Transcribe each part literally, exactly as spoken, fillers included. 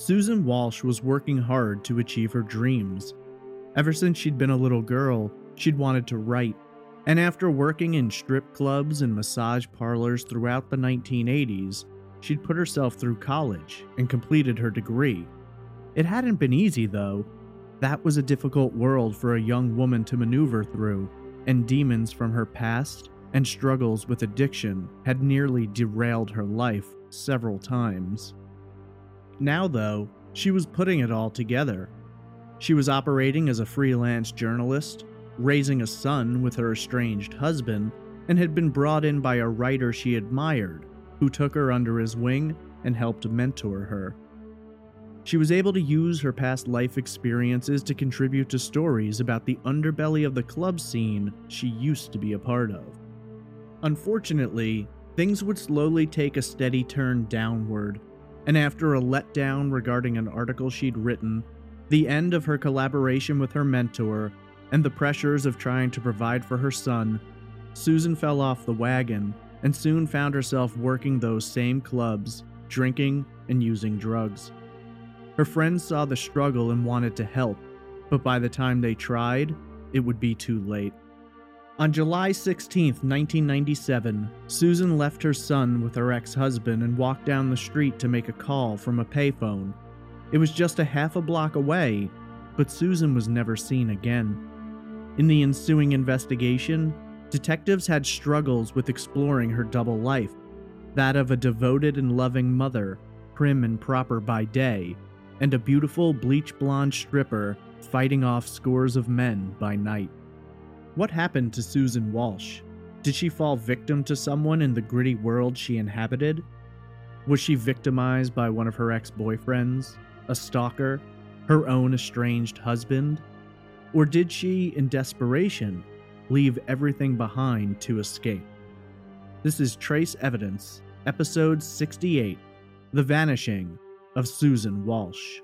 Susan Walsh was working hard to achieve her dreams. Ever since she'd been a little girl, she'd wanted to write, and after working in strip clubs and massage parlors throughout the nineteen eighties, she'd put herself through college and completed her degree. It hadn't been easy, though. That was a difficult world for a young woman to maneuver through, and demons from her past and struggles with addiction had nearly derailed her life several times. Now, though, she was putting it all together. She was operating as a freelance journalist, raising a son with her estranged husband, and had been brought in by a writer she admired, who took her under his wing and helped mentor her. She was able to use her past life experiences to contribute to stories about the underbelly of the club scene she used to be a part of. Unfortunately, things would slowly take a steady turn downward, and after a letdown regarding an article she'd written, the end of her collaboration with her mentor, and the pressures of trying to provide for her son, Susan fell off the wagon and soon found herself working those same clubs, drinking and using drugs. Her friends saw the struggle and wanted to help, but by the time they tried, it would be too late. On July sixteenth, nineteen ninety-seven, Susan left her son with her ex-husband and walked down the street to make a call from a payphone. It was just a half a block away, but Susan was never seen again. In the ensuing investigation, detectives had struggles with exploring her double life, that of a devoted and loving mother, prim and proper by day, and a beautiful bleach blonde stripper fighting off scores of men by night. What happened to Susan Walsh? Did she fall victim to someone in the gritty world she inhabited? Was she victimized by one of her ex-boyfriends, a stalker, her own estranged husband? Or did she, in desperation, leave everything behind to escape? This is Trace Evidence, Episode sixty-eight, The Vanishing of Susan Walsh.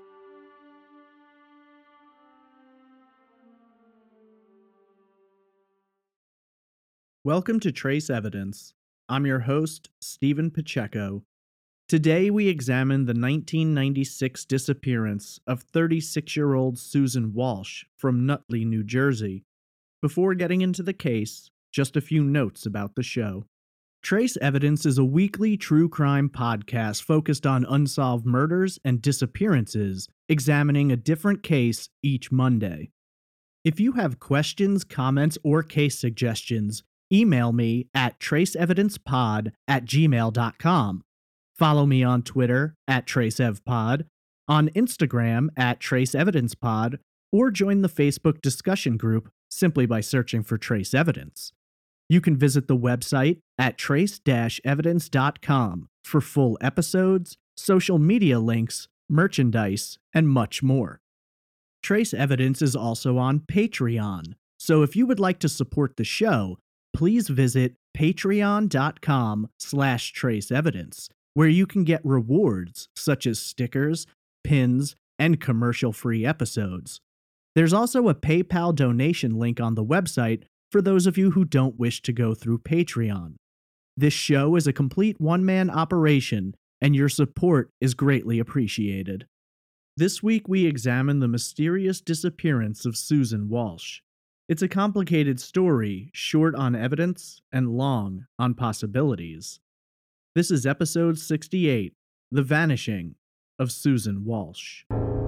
Welcome to Trace Evidence. I'm your host, Stephen Pacheco. Today we examine the nineteen ninety-six disappearance of thirty-six-year-old Susan Walsh from Nutley, New Jersey. Before getting into the case, just a few notes about the show. Trace Evidence is a weekly true crime podcast focused on unsolved murders and disappearances, examining a different case each Monday. If you have questions, comments, or case suggestions, email me at traceevidencepod at gmail dot com. Follow me on Twitter at traceevpod, on Instagram at traceevidencepod, or join the Facebook discussion group simply by searching for Trace Evidence. You can visit the website at trace dash evidence dot com for full episodes, social media links, merchandise, and much more. Trace Evidence is also on Patreon, so if you would like to support the show, please visit patreon.com slash traceevidence, where you can get rewards such as stickers, pins, and commercial-free episodes. There's also a PayPal donation link on the website for those of you who don't wish to go through Patreon. This show is a complete one-man operation, and your support is greatly appreciated. This week we examine the mysterious disappearance of Susan Walsh. It's a complicated story, short on evidence and long on possibilities. This is episode sixty-eight, The Vanishing of Susan Walsh.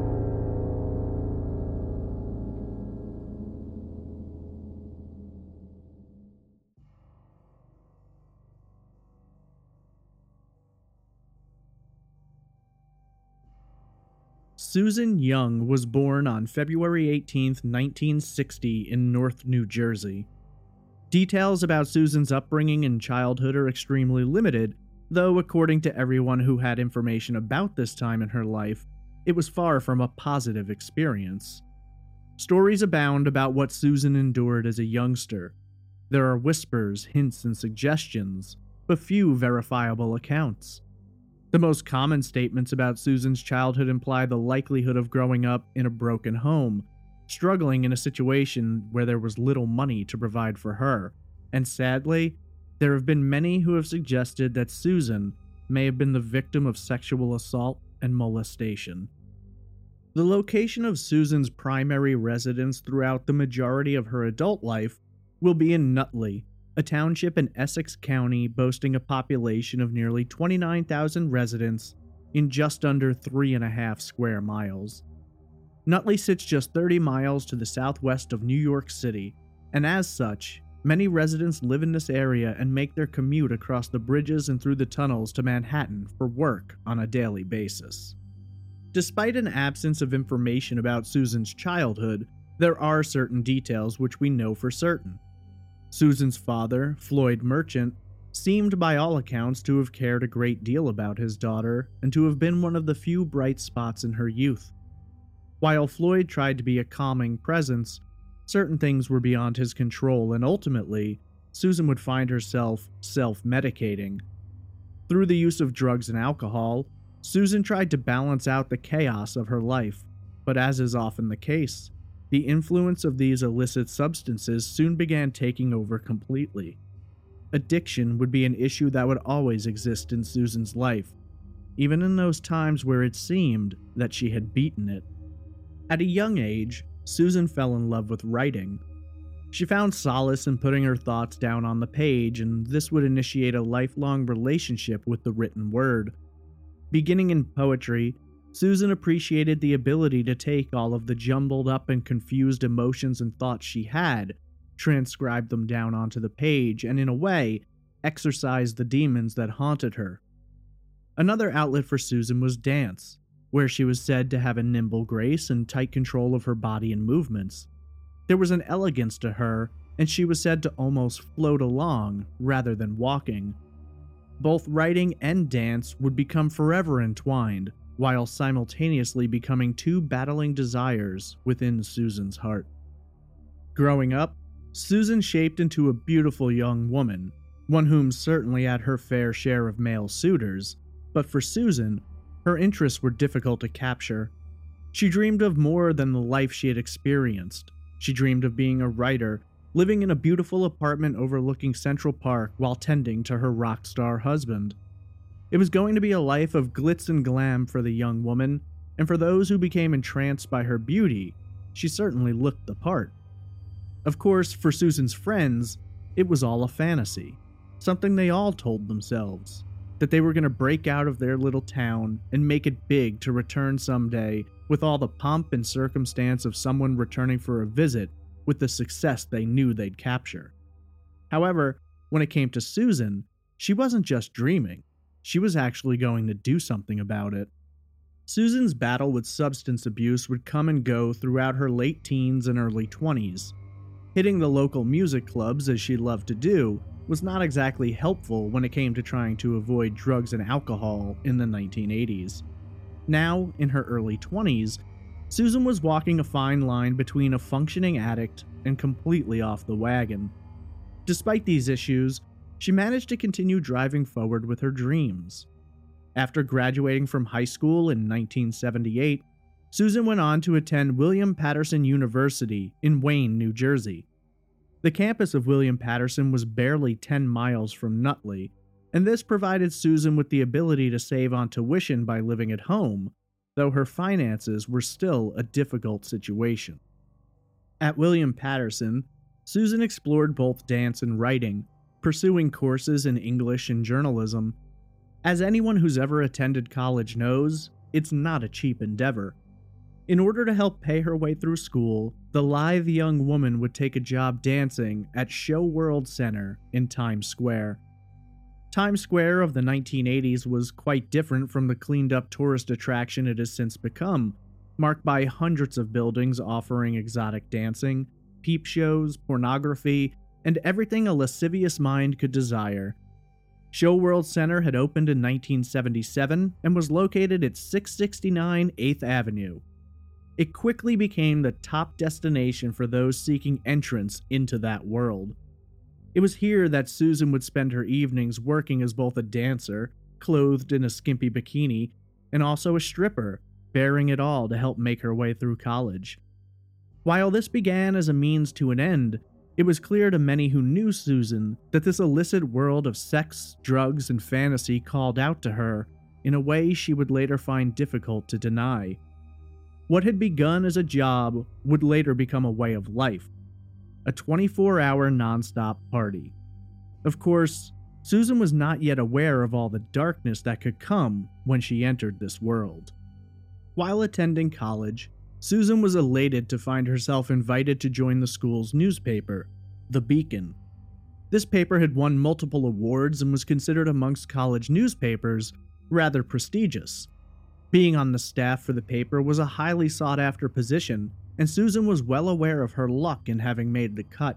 Susan Young was born on February eighteenth, nineteen sixty in North New Jersey. Details about Susan's upbringing and childhood are extremely limited, though according to everyone who had information about this time in her life, it was far from a positive experience. Stories abound about what Susan endured as a youngster. There are whispers, hints, and suggestions, but few verifiable accounts. The most common statements about Susan's childhood imply the likelihood of growing up in a broken home, struggling in a situation where there was little money to provide for her, and sadly, there have been many who have suggested that Susan may have been the victim of sexual assault and molestation. The location of Susan's primary residence throughout the majority of her adult life will be in Nutley, a township in Essex County boasting a population of nearly twenty-nine thousand residents in just under three and a half square miles. Nutley sits just thirty miles to the southwest of New York City, and as such, many residents live in this area and make their commute across the bridges and through the tunnels to Manhattan for work on a daily basis. Despite an absence of information about Susan's childhood, there are certain details which we know for certain. Susan's father, Floyd Merchant, seemed by all accounts to have cared a great deal about his daughter and to have been one of the few bright spots in her youth. While Floyd tried to be a calming presence, certain things were beyond his control, and ultimately, Susan would find herself self-medicating. Through the use of drugs and alcohol, Susan tried to balance out the chaos of her life, but as is often the case, the influence of these illicit substances soon began taking over completely. Addiction would be an issue that would always exist in Susan's life, even in those times where it seemed that she had beaten it. At a young age, Susan fell in love with writing. She found solace in putting her thoughts down on the page, and this would initiate a lifelong relationship with the written word. Beginning in poetry, Susan appreciated the ability to take all of the jumbled up and confused emotions and thoughts she had, transcribe them down onto the page, and in a way, exorcise the demons that haunted her. Another outlet for Susan was dance, where she was said to have a nimble grace and tight control of her body and movements. There was an elegance to her, and she was said to almost float along rather than walking. Both writing and dance would become forever entwined, while simultaneously becoming two battling desires within Susan's heart. Growing up, Susan shaped into a beautiful young woman, one whom certainly had her fair share of male suitors, but for Susan, her interests were difficult to capture. She dreamed of more than the life she had experienced. She dreamed of being a writer, living in a beautiful apartment overlooking Central Park while tending to her rock star husband. It was going to be a life of glitz and glam for the young woman, and for those who became entranced by her beauty, she certainly looked the part. Of course, for Susan's friends, it was all a fantasy, something they all told themselves, that they were going to break out of their little town and make it big to return someday with all the pomp and circumstance of someone returning for a visit with the success they knew they'd capture. However, when it came to Susan, she wasn't just dreaming. She was actually going to do something about it. Susan's battle with substance abuse would come and go throughout her late teens and early twenties. Hitting the local music clubs, as she loved to do, was not exactly helpful when it came to trying to avoid drugs and alcohol in the nineteen eighties. Now, in her early twenties, Susan was walking a fine line between a functioning addict and completely off the wagon. Despite these issues, she managed to continue driving forward with her dreams. After graduating from high school in nineteen seventy-eight, Susan went on to attend William Patterson University in Wayne, New Jersey. The campus of William Patterson was barely ten miles from Nutley, and this provided Susan with the ability to save on tuition by living at home, though her finances were still a difficult situation. At William Patterson, Susan explored both dance and writing, pursuing courses in English and journalism. As anyone who's ever attended college knows, it's not a cheap endeavor. In order to help pay her way through school, the lithe young woman would take a job dancing at Show World Center in Times Square. Times Square of the nineteen eighties was quite different from the cleaned-up tourist attraction it has since become, marked by hundreds of buildings offering exotic dancing, peep shows, pornography, and everything a lascivious mind could desire. Show World Center had opened in nineteen seventy-seven and was located at six sixty-nine eighth Avenue. It quickly became the top destination for those seeking entrance into that world. It was here that Susan would spend her evenings working as both a dancer, clothed in a skimpy bikini, and also a stripper, bearing it all to help make her way through college. While this began as a means to an end, it was clear to many who knew Susan that this illicit world of sex, drugs, and fantasy called out to her in a way she would later find difficult to deny. What had begun as a job would later become a way of life, a twenty-four hour nonstop party. Of course, Susan was not yet aware of all the darkness that could come when she entered this world. While attending college, Susan was elated to find herself invited to join the school's newspaper, The Beacon. This paper had won multiple awards and was considered amongst college newspapers rather prestigious. Being on the staff for the paper was a highly sought-after position, and Susan was well aware of her luck in having made the cut.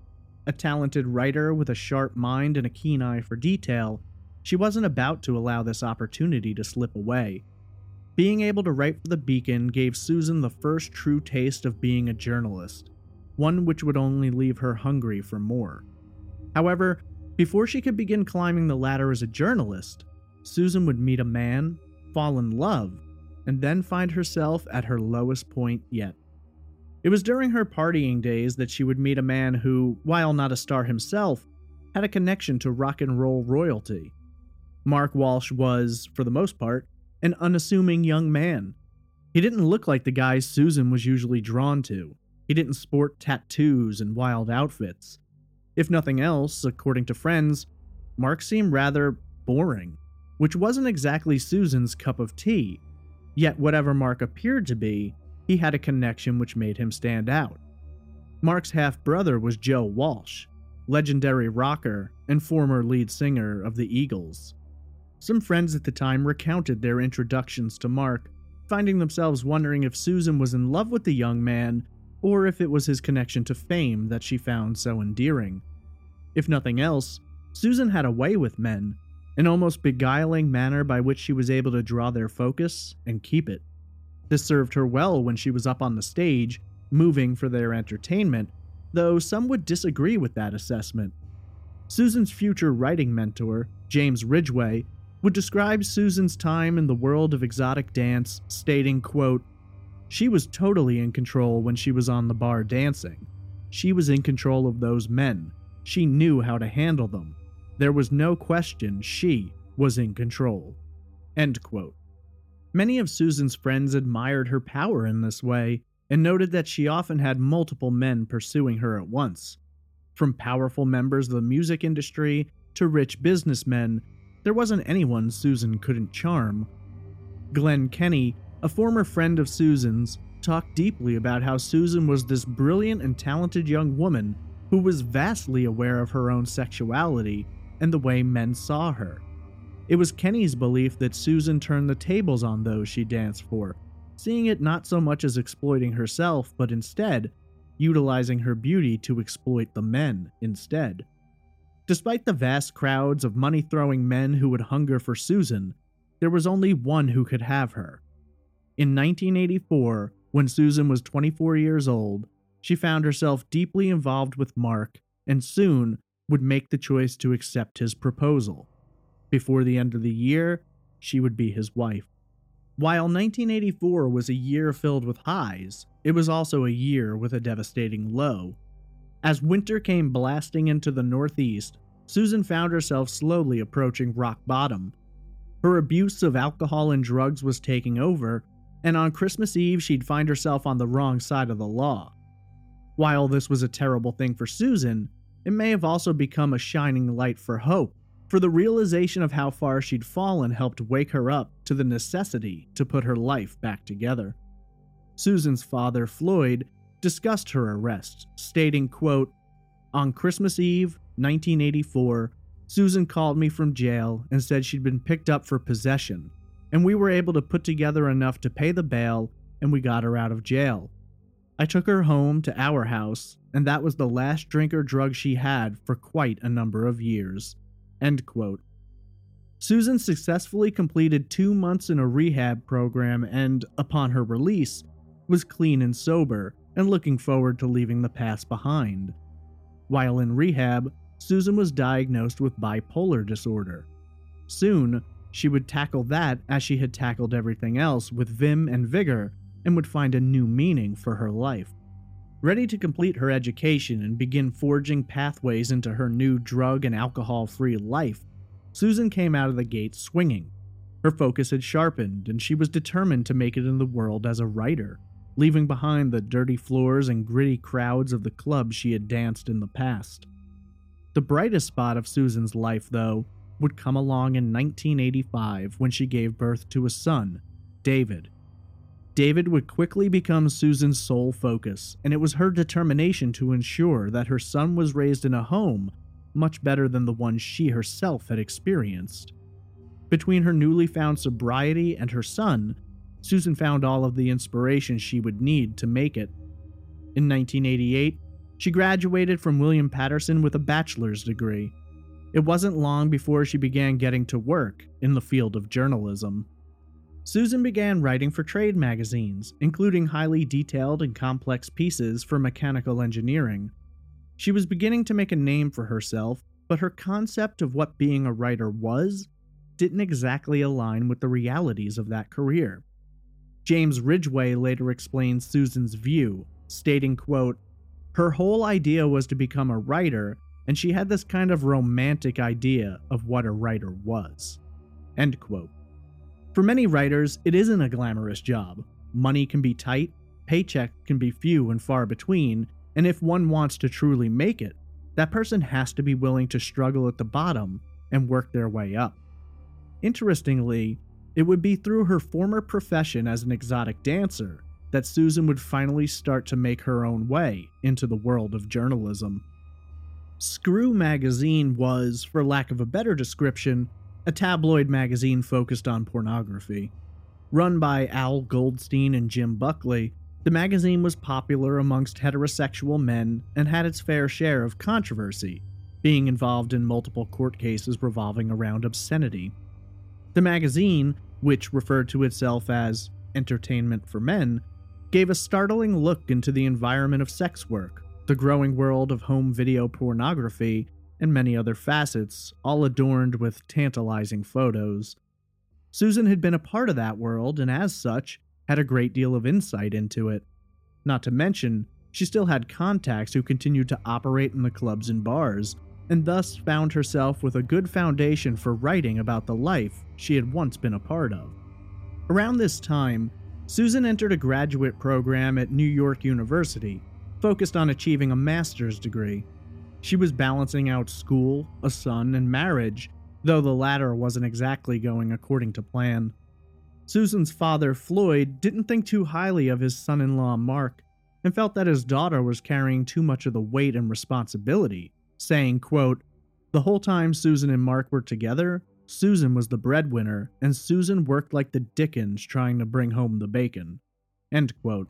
A talented writer with a sharp mind and a keen eye for detail, she wasn't about to allow this opportunity to slip away. Being able to write for the Beacon gave Susan the first true taste of being a journalist, one which would only leave her hungry for more. However, before she could begin climbing the ladder as a journalist, Susan would meet a man, fall in love, and then find herself at her lowest point yet. It was during her partying days that she would meet a man who, while not a star himself, had a connection to rock and roll royalty. Mark Walsh was, for the most part, an unassuming young man. He didn't look like the guys Susan was usually drawn to. He didn't sport tattoos and wild outfits. If nothing else, according to friends, Mark seemed rather boring, which wasn't exactly Susan's cup of tea. Yet whatever Mark appeared to be, he had a connection which made him stand out. Mark's half-brother was Joe Walsh, legendary rocker and former lead singer of the Eagles. Some friends at the time recounted their introductions to Mark, finding themselves wondering if Susan was in love with the young man or if it was his connection to fame that she found so endearing. If nothing else, Susan had a way with men, an almost beguiling manner by which she was able to draw their focus and keep it. This served her well when she was up on the stage, moving for their entertainment, though some would disagree with that assessment. Susan's future writing mentor, James Ridgway, would describe Susan's time in the world of exotic dance, stating, quote, "She was totally in control when she was on the bar dancing. She was in control of those men. She knew how to handle them. There was no question she was in control." End quote. Many of Susan's friends admired her power in this way and noted that she often had multiple men pursuing her at once. From powerful members of the music industry to rich businessmen, there wasn't anyone Susan couldn't charm. Glenn Kenny, a former friend of Susan's, talked deeply about how Susan was this brilliant and talented young woman who was vastly aware of her own sexuality and the way men saw her. It was Kenny's belief that Susan turned the tables on those she danced for, seeing it not so much as exploiting herself, but instead, utilizing her beauty to exploit the men instead. Despite the vast crowds of money-throwing men who would hunger for Susan, there was only one who could have her. In nineteen eighty-four, when Susan was twenty-four years old, she found herself deeply involved with Mark and soon would make the choice to accept his proposal. Before the end of the year, she would be his wife. While nineteen eighty-four was a year filled with highs, it was also a year with a devastating low. As winter came blasting into the Northeast, Susan found herself slowly approaching rock bottom. Her abuse of alcohol and drugs was taking over, and on Christmas Eve she'd find herself on the wrong side of the law. While this was a terrible thing for Susan, it may have also become a shining light for hope, for the realization of how far she'd fallen helped wake her up to the necessity to put her life back together. Susan's father, Floyd, discussed her arrest, stating, quote, "On Christmas Eve, nineteen eighty-four, Susan called me from jail and said she'd been picked up for possession, and we were able to put together enough to pay the bail, and we got her out of jail. I took her home to our house, and that was the last drink or drug she had for quite a number of years." End quote. Susan successfully completed two months in a rehab program and, upon her release, was clean and sober and looking forward to leaving the past behind. While in rehab, Susan was diagnosed with bipolar disorder. Soon, she would tackle that as she had tackled everything else with vim and vigor and would find a new meaning for her life. Ready to complete her education and begin forging pathways into her new drug and alcohol-free life, Susan came out of the gate swinging. Her focus had sharpened, and she was determined to make it in the world as a writer, leaving behind the dirty floors and gritty crowds of the clubs she had danced in the past. The brightest spot of Susan's life, though, would come along in nineteen eighty-five when she gave birth to a son, David. David would quickly become Susan's sole focus, and it was her determination to ensure that her son was raised in a home much better than the one she herself had experienced. Between her newly found sobriety and her son, Susan found all of the inspiration she would need to make it. In nineteen eighty-eight, she graduated from William Patterson with a bachelor's degree. It wasn't long before she began getting to work in the field of journalism. Susan began writing for trade magazines, including highly detailed and complex pieces for mechanical engineering. She was beginning to make a name for herself, but her concept of what being a writer was didn't exactly align with the realities of that career. James Ridgway later explained Susan's view, stating, quote, "Her whole idea was to become a writer, and she had this kind of romantic idea of what a writer was." End quote. For many writers, it isn't a glamorous job. Money can be tight, paycheck can be few and far between, and if one wants to truly make it, that person has to be willing to struggle at the bottom and work their way up. Interestingly, it would be through her former profession as an exotic dancer that Susan would finally start to make her own way into the world of journalism. Screw magazine was, for lack of a better description, a tabloid magazine focused on pornography. Run by Al Goldstein and Jim Buckley, the magazine was popular amongst heterosexual men and had its fair share of controversy, being involved in multiple court cases revolving around obscenity. The magazine, which referred to itself as Entertainment for Men, gave a startling look into the environment of sex work, the growing world of home video pornography, and many other facets, all adorned with tantalizing photos. Susan had been a part of that world and, as such, had a great deal of insight into it. Not to mention, she still had contacts who continued to operate in the clubs and bars, and thus found herself with a good foundation for writing about the life she had once been a part of. Around this time, Susan entered a graduate program at New York University, focused on achieving a master's degree. She was balancing out school, a son, and marriage, though the latter wasn't exactly going according to plan. Susan's father, Floyd, didn't think too highly of his son-in-law, Mark, and felt that his daughter was carrying too much of the weight and responsibility, saying, quote, "The whole time Susan and Mark were together, Susan was the breadwinner, and Susan worked like the Dickens trying to bring home the bacon." End quote.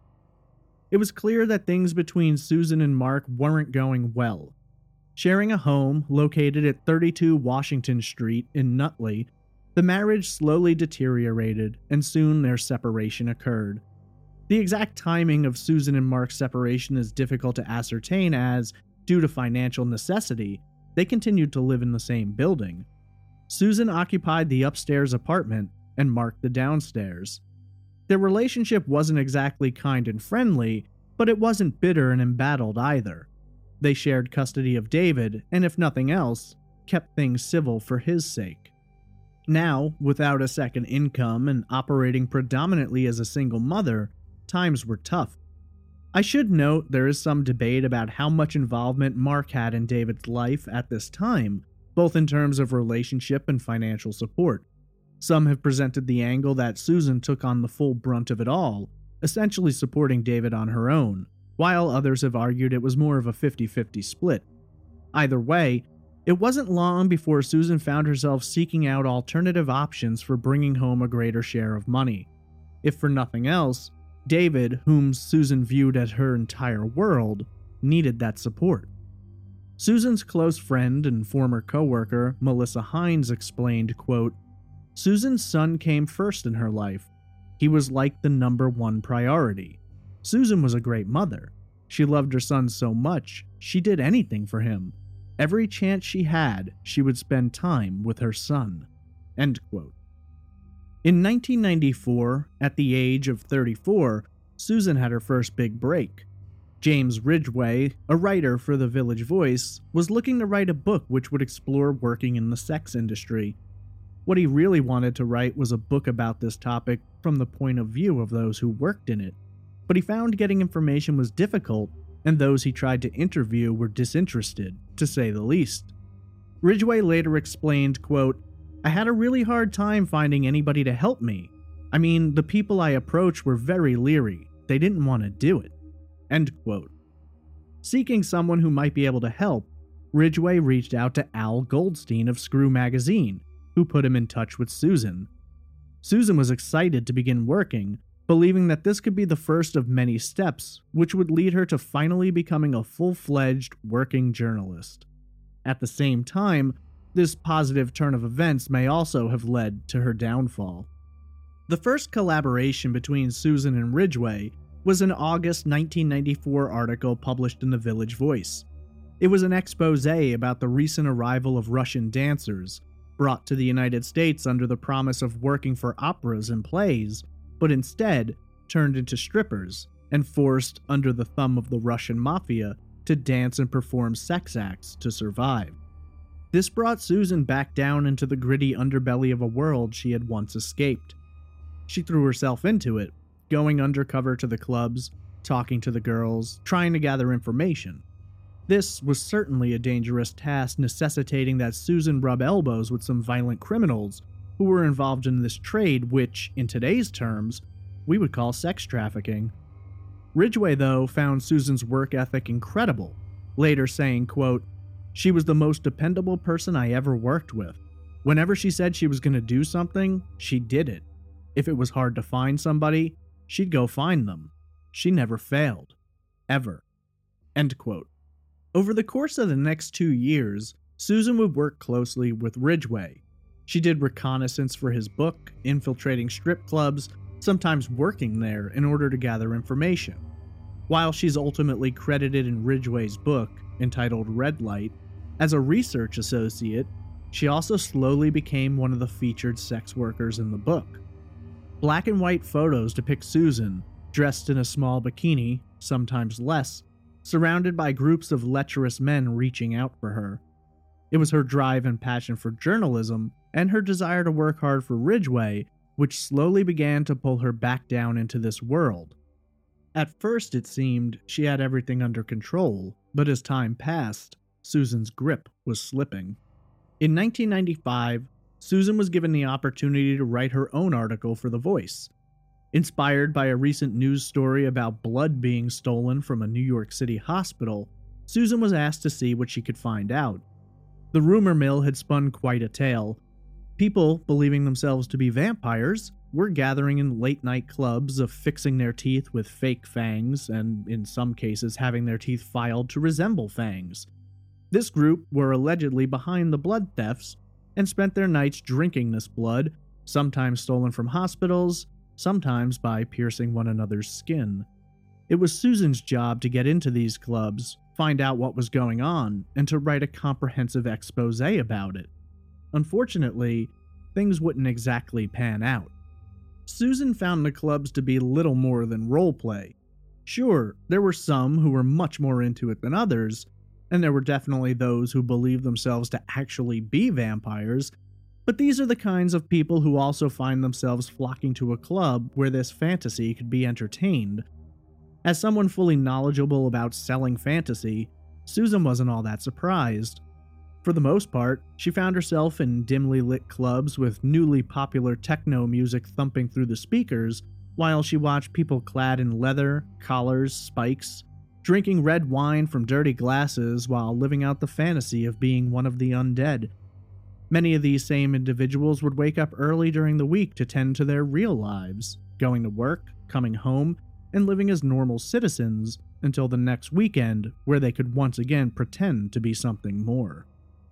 It was clear that things between Susan and Mark weren't going well. Sharing a home located at thirty-two Washington Street in Nutley, the marriage slowly deteriorated, and soon their separation occurred. The exact timing of Susan and Mark's separation is difficult to ascertain as, due to financial necessity, they continued to live in the same building. Susan occupied the upstairs apartment and Mark the downstairs. Their relationship wasn't exactly kind and friendly, but it wasn't bitter and embattled either. They shared custody of David, and if nothing else, kept things civil for his sake. Now, without a second income and operating predominantly as a single mother, times were tough. I should note there is some debate about how much involvement Mark had in David's life at this time, both in terms of relationship and financial support. Some have presented the angle that Susan took on the full brunt of it all, essentially supporting David on her own, while others have argued it was more of a fifty-fifty split. Either way, it wasn't long before Susan found herself seeking out alternative options for bringing home a greater share of money. If for nothing else, David, whom Susan viewed as her entire world, needed that support. Susan's close friend and former co-worker, Melissa Hines, explained, quote, "Susan's son came first in her life. He was like the number one priority. Susan was a great mother. She loved her son so much, she did anything for him. Every chance she had, she would spend time with her son." End quote. In nineteen ninety-four, at the age of thirty-four, Susan had her first big break. James Ridgway, a writer for the Village Voice, was looking to write a book which would explore working in the sex industry. What he really wanted to write was a book about this topic from the point of view of those who worked in it, but he found getting information was difficult, and those he tried to interview were disinterested, to say the least. Ridgway later explained, quote, "I had a really hard time finding anybody to help me. I mean, the people I approached were very leery. They didn't want to do it." End quote. Seeking someone who might be able to help, Ridgway reached out to Al Goldstein of Screw Magazine, who put him in touch with Susan. Susan was excited to begin working, believing that this could be the first of many steps, which would lead her to finally becoming a full-fledged working journalist. At the same time, this positive turn of events may also have led to her downfall. The first collaboration between Susan and Ridgway was an August nineteen ninety-four article published in the Village Voice. It was an expose about the recent arrival of Russian dancers, brought to the United States under the promise of working for operas and plays, but instead turned into strippers and forced under the thumb of the Russian mafia to dance and perform sex acts to survive. This brought Susan back down into the gritty underbelly of a world she had once escaped. She threw herself into it, going undercover to the clubs, talking to the girls, trying to gather information. This was certainly a dangerous task, necessitating that Susan rub elbows with some violent criminals who were involved in this trade, which, in today's terms, we would call sex trafficking. Ridgway, though, found Susan's work ethic incredible, later saying, quote, "She was the most dependable person I ever worked with. Whenever she said she was going to do something, she did it. If it was hard to find somebody, she'd go find them. She never failed. Ever." End quote. Over the course of the next two years, Susan would work closely with Ridgway. She did reconnaissance for his book, infiltrating strip clubs, sometimes working there in order to gather information. While she's ultimately credited in Ridgway's book, entitled Red Light, as a research associate, she also slowly became one of the featured sex workers in the book. Black and white photos depict Susan, dressed in a small bikini, sometimes less, surrounded by groups of lecherous men reaching out for her. It was her drive and passion for journalism and her desire to work hard for Ridgway which slowly began to pull her back down into this world. At first, it seemed she had everything under control, but as time passed, Susan's grip was slipping. In nineteen ninety-five, Susan was given the opportunity to write her own article for The Voice. Inspired by a recent news story about blood being stolen from a New York City hospital, Susan was asked to see what she could find out. The rumor mill had spun quite a tale. People, believing themselves to be vampires, were gathering in late-night clubs, affixing their teeth with fake fangs, and in some cases having their teeth filed to resemble fangs. This group were allegedly behind the blood thefts, and spent their nights drinking this blood, sometimes stolen from hospitals, sometimes by piercing one another's skin. It was Susan's job to get into these clubs, find out what was going on, and to write a comprehensive expose about it. Unfortunately, things wouldn't exactly pan out. Susan found the clubs to be little more than roleplay. Sure, there were some who were much more into it than others, and there were definitely those who believed themselves to actually be vampires, but these are the kinds of people who also find themselves flocking to a club where this fantasy could be entertained. As someone fully knowledgeable about selling fantasy, Susan wasn't all that surprised. For the most part, she found herself in dimly lit clubs with newly popular techno music thumping through the speakers, while she watched people clad in leather, collars, spikes, drinking red wine from dirty glasses while living out the fantasy of being one of the undead. Many of these same individuals would wake up early during the week to tend to their real lives, going to work, coming home, and living as normal citizens until the next weekend, where they could once again pretend to be something more.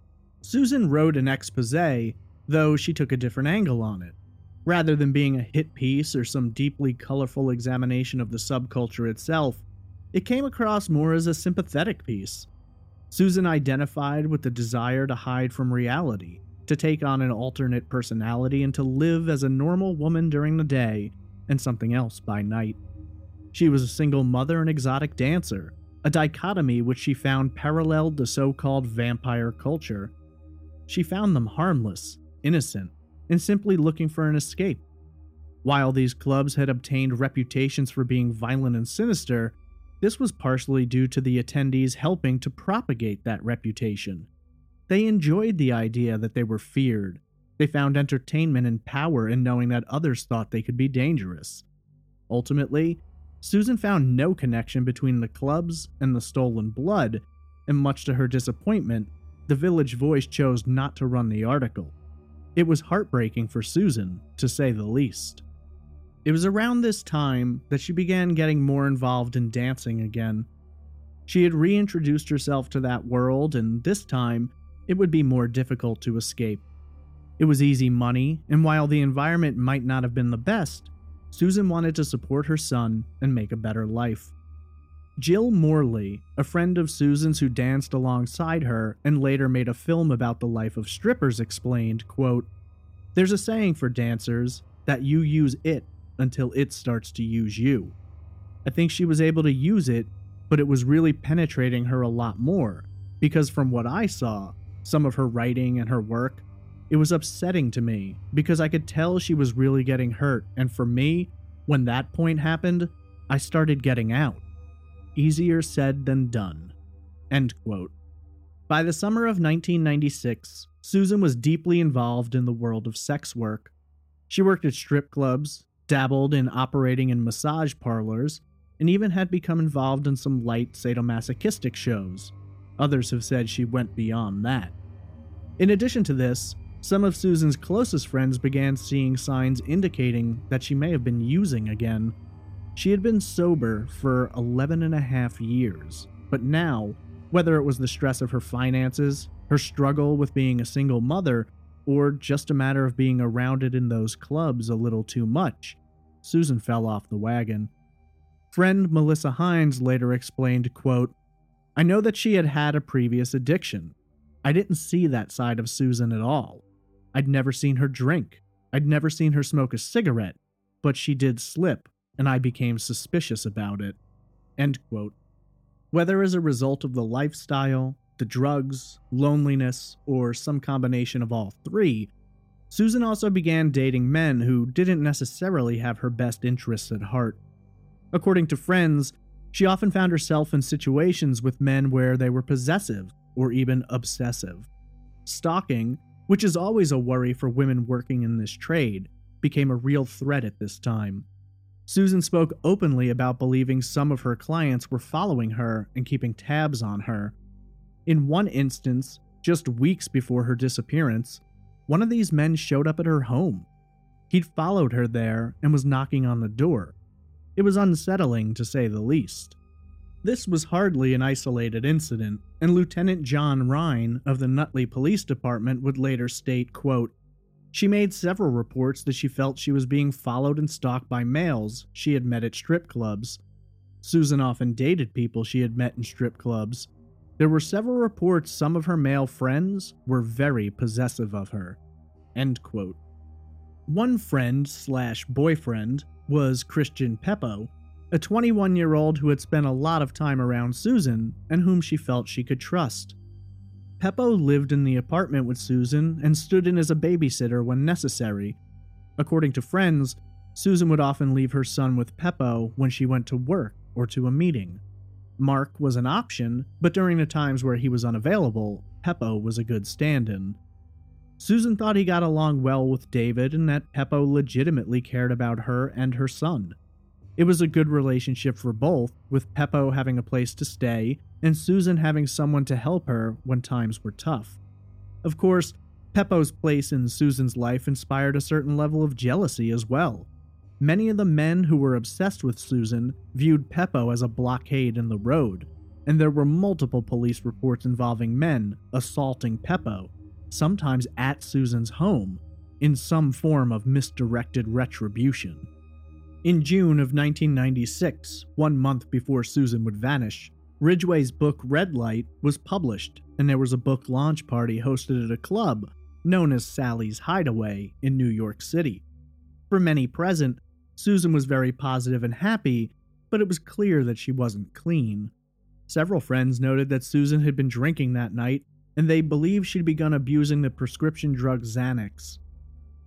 Susan wrote an expose, though she took a different angle on it. Rather than being a hit piece or some deeply colorful examination of the subculture itself, it came across more as a sympathetic piece. Susan identified with the desire to hide from reality, to take on an alternate personality, and to live as a normal woman during the day and something else by night. She was a single mother and exotic dancer, a dichotomy which she found paralleled the so-called vampire culture. She found them harmless, innocent, and simply looking for an escape. While these clubs had obtained reputations for being violent and sinister, this was partially due to the attendees helping to propagate that reputation. They enjoyed the idea that they were feared. They found entertainment and power in knowing that others thought they could be dangerous. Ultimately, Susan found no connection between the clubs and the stolen blood, and much to her disappointment, the Village Voice chose not to run the article. It was heartbreaking for Susan, to say the least. It was around this time that she began getting more involved in dancing again. She had reintroduced herself to that world, and this time, it would be more difficult to escape. It was easy money, and while the environment might not have been the best, Susan wanted to support her son and make a better life. Jill Morley, a friend of Susan's who danced alongside her and later made a film about the life of strippers, explained, quote, "There's a saying for dancers that you use it until it starts to use you. I think she was able to use it, but it was really penetrating her a lot more, because from what I saw, some of her writing and her work, it was upsetting to me because I could tell she was really getting hurt, and for me, when that point happened, I started getting out. Easier said than done." End quote. By the summer of nineteen ninety-six, Susan was deeply involved in the world of sex work. She worked at strip clubs, dabbled in operating in massage parlors, and even had become involved in some light sadomasochistic shows. Others have said she went beyond that. In addition to this, some of Susan's closest friends began seeing signs indicating that she may have been using again. She had been sober for eleven and a half years, but now, whether it was the stress of her finances, her struggle with being a single mother, or just a matter of being around it in those clubs a little too much, Susan fell off the wagon. Friend Melissa Hines later explained, quote, "I know that she had had a previous addiction. I didn't see that side of Susan at all. I'd never seen her drink. I'd never seen her smoke a cigarette, but she did slip, and I became suspicious about it." End quote. Whether as a result of the lifestyle, the drugs, loneliness, or some combination of all three, Susan also began dating men who didn't necessarily have her best interests at heart. According to friends, she often found herself in situations with men where they were possessive or even obsessive. Stalking, which is always a worry for women working in this trade, became a real threat at this time. Susan spoke openly about believing some of her clients were following her and keeping tabs on her. In one instance, just weeks before her disappearance, one of these men showed up at her home. He'd followed her there and was knocking on the door. It was unsettling, to say the least. This was hardly an isolated incident, and Lieutenant John Ryan of the Nutley Police Department would later state, quote, "She made several reports that she felt she was being followed and stalked by males she had met at strip clubs. Susan often dated people she had met in strip clubs. There were several reports some of her male friends were very possessive of her." End quote. One friend slash boyfriend was Christian Peppo, a twenty-one-year-old who had spent a lot of time around Susan and whom she felt she could trust. Peppo lived in the apartment with Susan and stood in as a babysitter when necessary. According to friends, Susan would often leave her son with Peppo when she went to work or to a meeting. Mark was an option, but during the times where he was unavailable, Peppo was a good stand-in. Susan thought he got along well with David and that Peppo legitimately cared about her and her son. It was a good relationship for both, with Peppo having a place to stay and Susan having someone to help her when times were tough. Of course, Peppo's place in Susan's life inspired a certain level of jealousy as well. Many of the men who were obsessed with Susan viewed Peppo as a blockade in the road, and there were multiple police reports involving men assaulting Peppo, sometimes at Susan's home, in some form of misdirected retribution. In June of nineteen ninety-six, one month before Susan would vanish, Ridgway's book Red Light was published, and there was a book launch party hosted at a club known as Sally's Hideaway in New York City. For many present, Susan was very positive and happy, but it was clear that she wasn't clean. Several friends noted that Susan had been drinking that night, and they believed she'd begun abusing the prescription drug Xanax.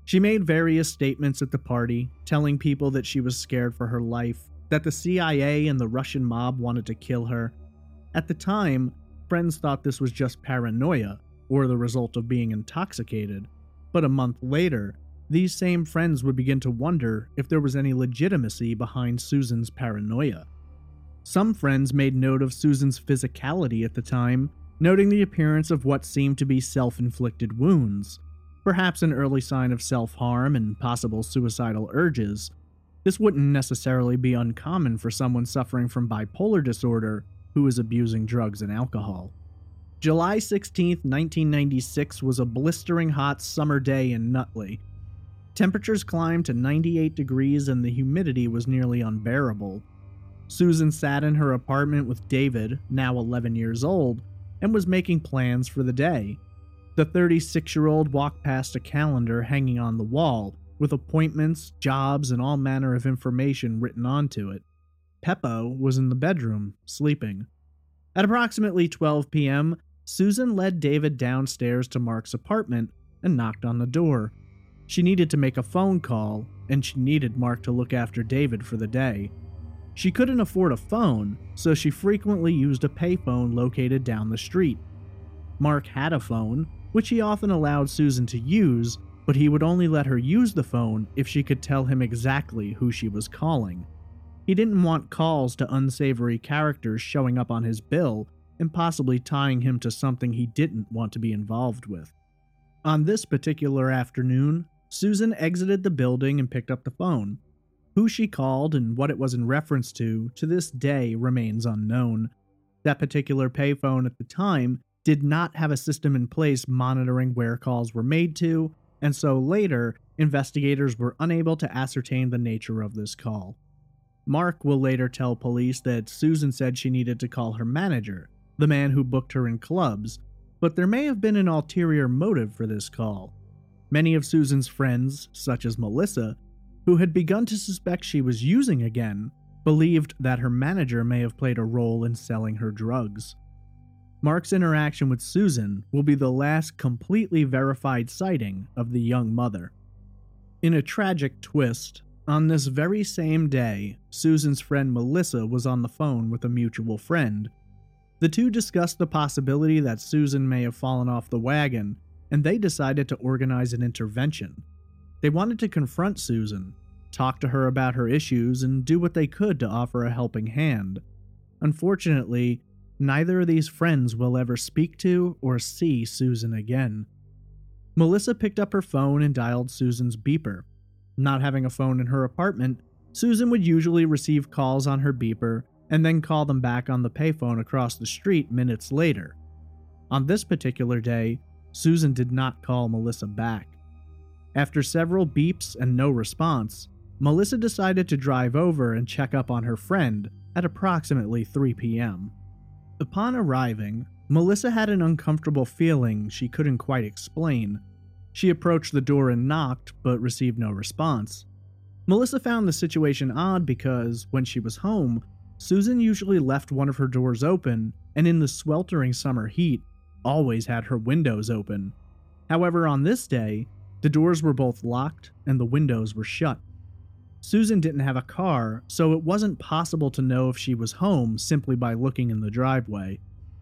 She made various statements at the party, telling people that she was scared for her life, that the C I A and the Russian mob wanted to kill her. At the time, friends thought this was just paranoia, or the result of being intoxicated, but a month later, these same friends would begin to wonder if there was any legitimacy behind Susan's paranoia. Some friends made note of Susan's physicality at the time, noting the appearance of what seemed to be self-inflicted wounds, perhaps an early sign of self-harm and possible suicidal urges. This wouldn't necessarily be uncommon for someone suffering from bipolar disorder who is abusing drugs and alcohol. July sixteenth, nineteen ninety-six was a blistering hot summer day in Nutley. Temperatures climbed to ninety-eight degrees and the humidity was nearly unbearable. Susan sat in her apartment with David, now eleven years old, and was making plans for the day. The thirty-six-year-old walked past a calendar hanging on the wall, with appointments, jobs, and all manner of information written onto it. Peppo was in the bedroom, sleeping. At approximately twelve p.m., Susan led David downstairs to Mark's apartment and knocked on the door. She needed to make a phone call, and she needed Mark to look after David for the day. She couldn't afford a phone, so she frequently used a payphone located down the street. Mark had a phone, which he often allowed Susan to use, but he would only let her use the phone if she could tell him exactly who she was calling. He didn't want calls to unsavory characters showing up on his bill and possibly tying him to something he didn't want to be involved with. On this particular afternoon, Susan exited the building and picked up the phone. Who she called and what it was in reference to, to this day remains unknown. That particular payphone at the time did not have a system in place monitoring where calls were made to, and so later, investigators were unable to ascertain the nature of this call. Mark will later tell police that Susan said she needed to call her manager, the man who booked her in clubs, but there may have been an ulterior motive for this call. Many of Susan's friends, such as Melissa, who had begun to suspect she was using again, believed that her manager may have played a role in selling her drugs. Mark's interaction with Susan will be the last completely verified sighting of the young mother. In a tragic twist, on this very same day, Susan's friend Melissa was on the phone with a mutual friend. The two discussed the possibility that Susan may have fallen off the wagon, and they decided to organize an intervention. They wanted to confront Susan, talk to her about her issues, and do what they could to offer a helping hand. Unfortunately, neither of these friends will ever speak to or see Susan again. Melissa picked up her phone and dialed Susan's beeper. Not having a phone in her apartment, Susan would usually receive calls on her beeper and then call them back on the payphone across the street minutes later. On this particular day, Susan did not call Melissa back. After several beeps and no response, Melissa decided to drive over and check up on her friend at approximately three p.m. Upon arriving, Melissa had an uncomfortable feeling she couldn't quite explain. She approached the door and knocked, but received no response. Melissa found the situation odd because, when she was home, Susan usually left one of her doors open, and in the sweltering summer heat, always had her windows open. However, on this day, the doors were both locked and the windows were shut. Susan didn't have a car, so it wasn't possible to know if she was home simply by looking in the driveway.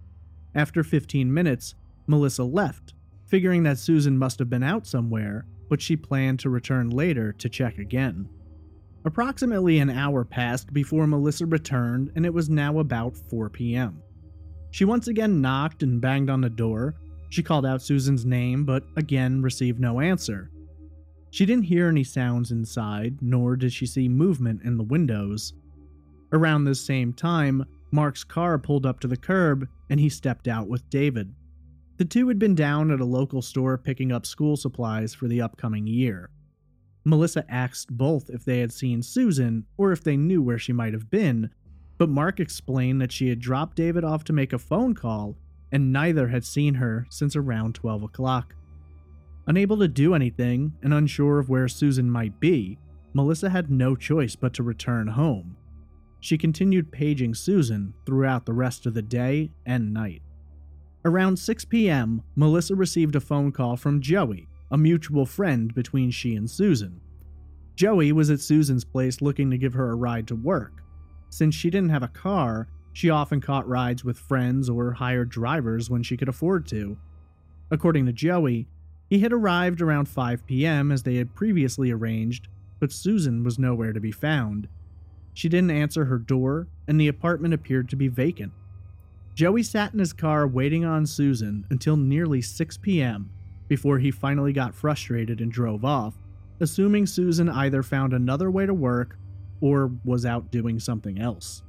After fifteen minutes, Melissa left, figuring that Susan must have been out somewhere, but she planned to return later to check again. Approximately an hour passed before Melissa returned, and it was now about four p.m. She once again knocked and banged on the door. She called out Susan's name, but again received no answer. She didn't hear any sounds inside, nor did she see movement in the windows. Around this same time, Mark's car pulled up to the curb, and he stepped out with David. The two had been down at a local store picking up school supplies for the upcoming year. Melissa asked both if they had seen Susan or if they knew where she might have been, but Mark explained that she had dropped David off to make a phone call, and neither had seen her since around twelve o'clock. Unable to do anything and unsure of where Susan might be, Melissa had no choice but to return home. She continued paging Susan throughout the rest of the day and night. Around six p.m., Melissa received a phone call from Joey, a mutual friend between she and Susan. Joey was at Susan's place looking to give her a ride to work. Since she didn't have a car, she often caught rides with friends or hired drivers when she could afford to. According to Joey, he had arrived around five p.m. as they had previously arranged, but Susan was nowhere to be found. She didn't answer her door, and the apartment appeared to be vacant. Joey sat in his car waiting on Susan until nearly six p.m. before he finally got frustrated and drove off, assuming Susan either found another way to work or was out doing something else.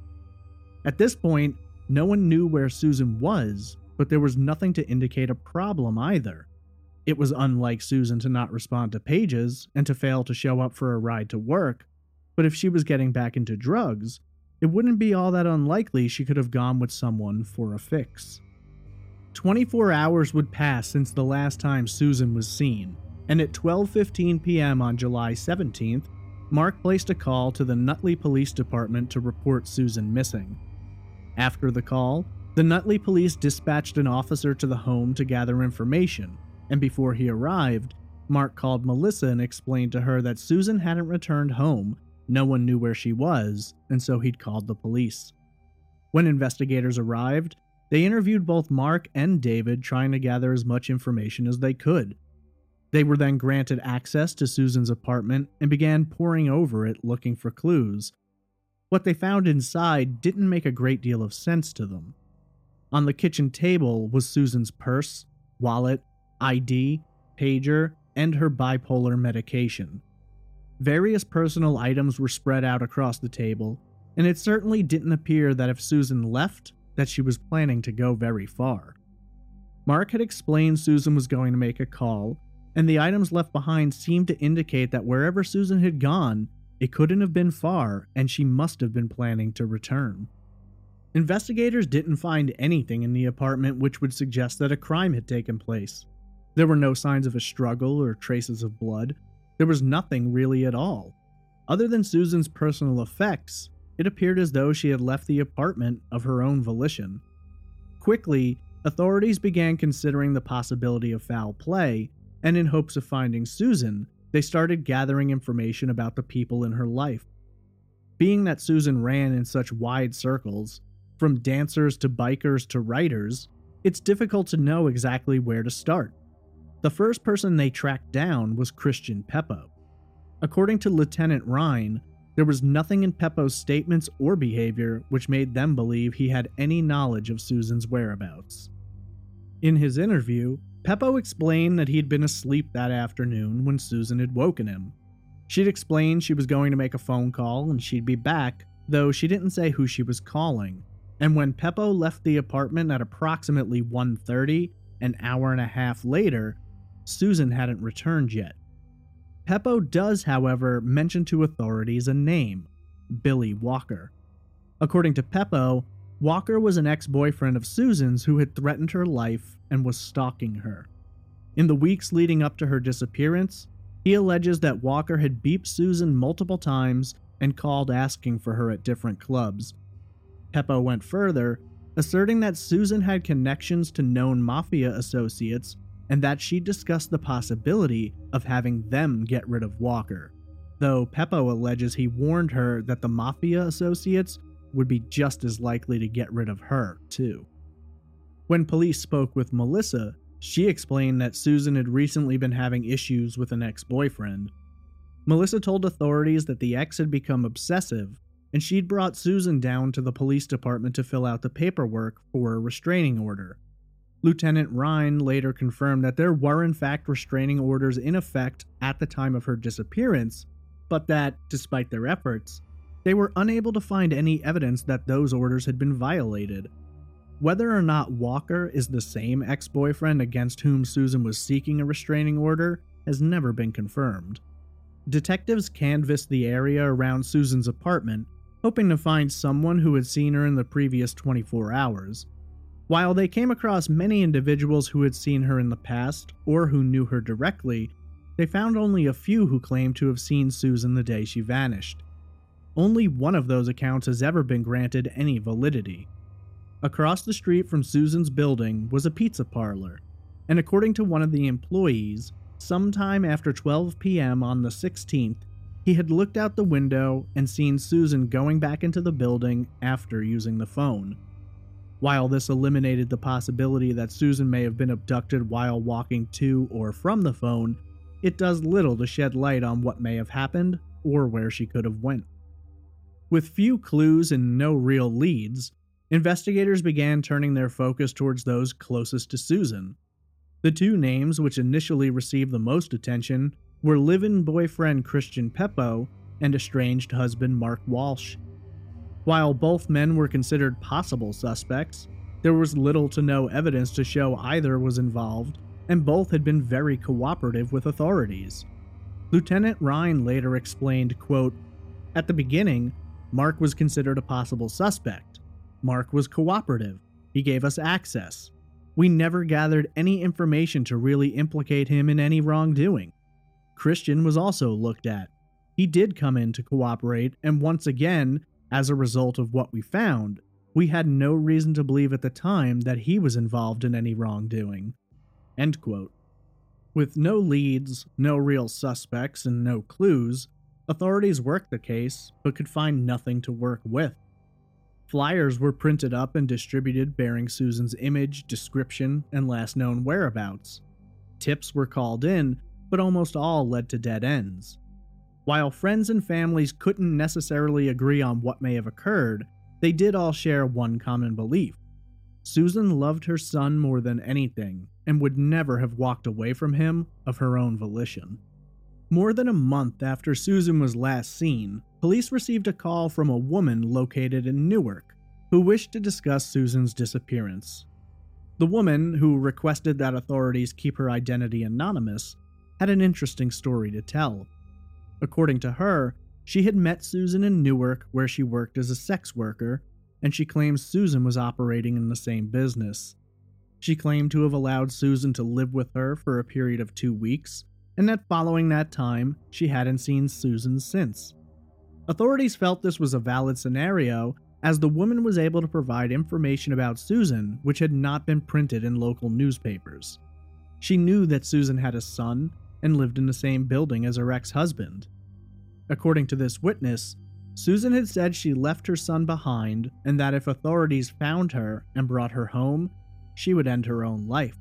At this point, no one knew where Susan was, but there was nothing to indicate a problem either. It was unlike Susan to not respond to pages and to fail to show up for a ride to work, but if she was getting back into drugs, it wouldn't be all that unlikely she could have gone with someone for a fix. twenty-four hours would pass since the last time Susan was seen, and at twelve fifteen p.m. on July seventeenth, Mark placed a call to the Nutley Police Department to report Susan missing. After the call, the Nutley Police dispatched an officer to the home to gather information, and before he arrived, Mark called Melissa and explained to her that Susan hadn't returned home, no one knew where she was, and so he'd called the police. When investigators arrived, they interviewed both Mark and David, trying to gather as much information as they could. They were then granted access to Susan's apartment and began poring over it looking for clues. What they found inside didn't make a great deal of sense to them. On the kitchen table was Susan's purse, wallet, I D, pager, and her bipolar medication. Various personal items were spread out across the table, and it certainly didn't appear that if Susan left, that she was planning to go very far. Mark had explained Susan was going to make a call, and the items left behind seemed to indicate that wherever Susan had gone, it couldn't have been far, and she must have been planning to return. Investigators didn't find anything in the apartment which would suggest that a crime had taken place. There were no signs of a struggle or traces of blood. There was nothing really at all. Other than Susan's personal effects, it appeared as though she had left the apartment of her own volition. Quickly, authorities began considering the possibility of foul play, and in hopes of finding Susan, they started gathering information about the people in her life. Being that Susan ran in such wide circles, from dancers to bikers to writers, it's difficult to know exactly where to start. The first person they tracked down was Christian Peppo. According to Lieutenant Ryan, there was nothing in Peppo's statements or behavior which made them believe he had any knowledge of Susan's whereabouts. In his interview, Peppo explained that he'd been asleep that afternoon when Susan had woken him. She'd explained she was going to make a phone call and she'd be back, though she didn't say who she was calling. And when Peppo left the apartment at approximately one thirty, an hour and a half later, Susan hadn't returned yet. Peppo does, however, mention to authorities a name, Billy Walker. According to Peppo, Walker was an ex-boyfriend of Susan's who had threatened her life and was stalking her. In the weeks leading up to her disappearance, he alleges that Walker had beeped Susan multiple times and called asking for her at different clubs. Peppo went further, asserting that Susan had connections to known mafia associates and that she discussed the possibility of having them get rid of Walker, though Peppo alleges he warned her that the mafia associates would be just as likely to get rid of her, too. When police spoke with Melissa, she explained that Susan had recently been having issues with an ex-boyfriend. Melissa told authorities that the ex had become obsessive, and she'd brought Susan down to the police department to fill out the paperwork for a restraining order. Lieutenant Ryan later confirmed that there were in fact restraining orders in effect at the time of her disappearance, but that, despite their efforts, they were unable to find any evidence that those orders had been violated. Whether or not Walker is the same ex-boyfriend against whom Susan was seeking a restraining order has never been confirmed. Detectives canvassed the area around Susan's apartment, hoping to find someone who had seen her in the previous twenty-four hours. While they came across many individuals who had seen her in the past or who knew her directly, they found only a few who claimed to have seen Susan the day she vanished. Only one of those accounts has ever been granted any validity. Across the street from Susan's building was a pizza parlor, and according to one of the employees, Sometime after twelve p.m. on the sixteenth, he had looked out the window and seen Susan going back into the building after using the phone. While this eliminated the possibility that Susan may have been abducted while walking to or from the phone, it does little to shed light on what may have happened or where she could have went. With few clues and no real leads, investigators began turning their focus towards those closest to Susan. The two names which initially received the most attention were live-in boyfriend Christian Peppo and estranged husband Mark Walsh. While both men were considered possible suspects, there was little to no evidence to show either was involved, and both had been very cooperative with authorities. Lieutenant Ryan later explained, quote, "At the beginning, Mark was considered a possible suspect. Mark was cooperative. He gave us access. We never gathered any information to really implicate him in any wrongdoing. Christian was also looked at. He did come in to cooperate, and once again, as a result of what we found, we had no reason to believe at the time that he was involved in any wrongdoing." End quote. With no leads, no real suspects, and no clues, authorities worked the case, but could find nothing to work with. Flyers were printed up and distributed bearing Susan's image, description, and last known whereabouts. Tips were called in, but almost all led to dead ends. While friends and families couldn't necessarily agree on what may have occurred, they did all share one common belief. Susan loved her son more than anything, and would never have walked away from him of her own volition. More than a month after Susan was last seen, police received a call from a woman located in Newark who wished to discuss Susan's disappearance. The woman, who requested that authorities keep her identity anonymous, had an interesting story to tell. According to her, she had met Susan in Newark where she worked as a sex worker, and she claims Susan was operating in the same business. She claimed to have allowed Susan to live with her for a period of two weeks, and that following that time, she hadn't seen Susan since. Authorities felt this was a valid scenario, as the woman was able to provide information about Susan which had not been printed in local newspapers. She knew that Susan had a son and lived in the same building as her ex-husband. According to this witness, Susan had said she left her son behind, and that if authorities found her and brought her home, she would end her own life.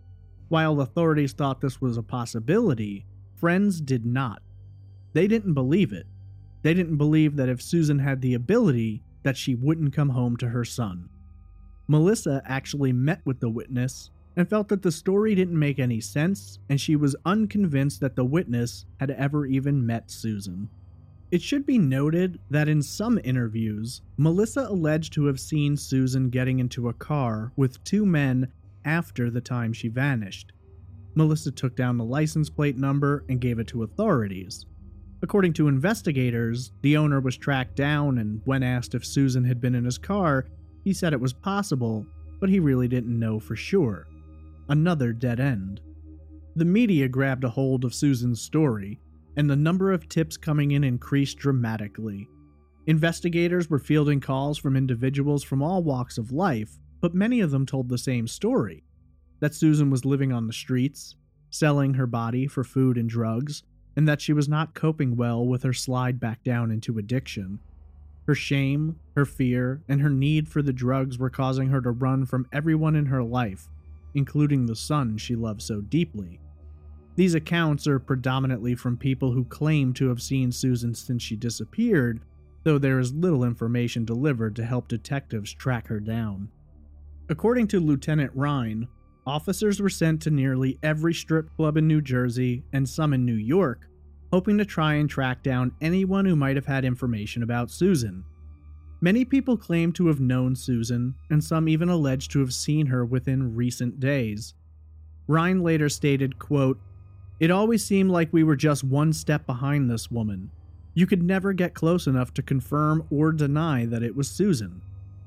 While authorities thought this was a possibility, friends did not. They didn't believe it. They didn't believe that if Susan had the ability, that she wouldn't come home to her son. Melissa actually met with the witness and felt that the story didn't make any sense, and she was unconvinced that the witness had ever even met Susan. It should be noted that in some interviews, Melissa alleged to have seen Susan getting into a car with two men after the time she vanished. Melissa took down the license plate number and gave it to authorities. According to investigators, the owner was tracked down, and when asked if Susan had been in his car, he said it was possible, but he really didn't know for sure. Another dead end. The media grabbed a hold of Susan's story, and the number of tips coming in increased dramatically. Investigators were fielding calls from individuals from all walks of life, but many of them told the same story: that Susan was living on the streets, selling her body for food and drugs, and that she was not coping well with her slide back down into addiction. Her shame, her fear, and her need for the drugs were causing her to run from everyone in her life, including the son she loved so deeply. These accounts are predominantly from people who claim to have seen Susan since she disappeared, though there is little information delivered to help detectives track her down. According to Lieutenant Ryan, officers were sent to nearly every strip club in New Jersey and some in New York, hoping to try and track down anyone who might have had information about Susan. Many people claim to have known Susan, and some even alleged to have seen her within recent days. Ryan later stated, quote, "It always seemed like we were just one step behind this woman. You could never get close enough to confirm or deny that it was Susan.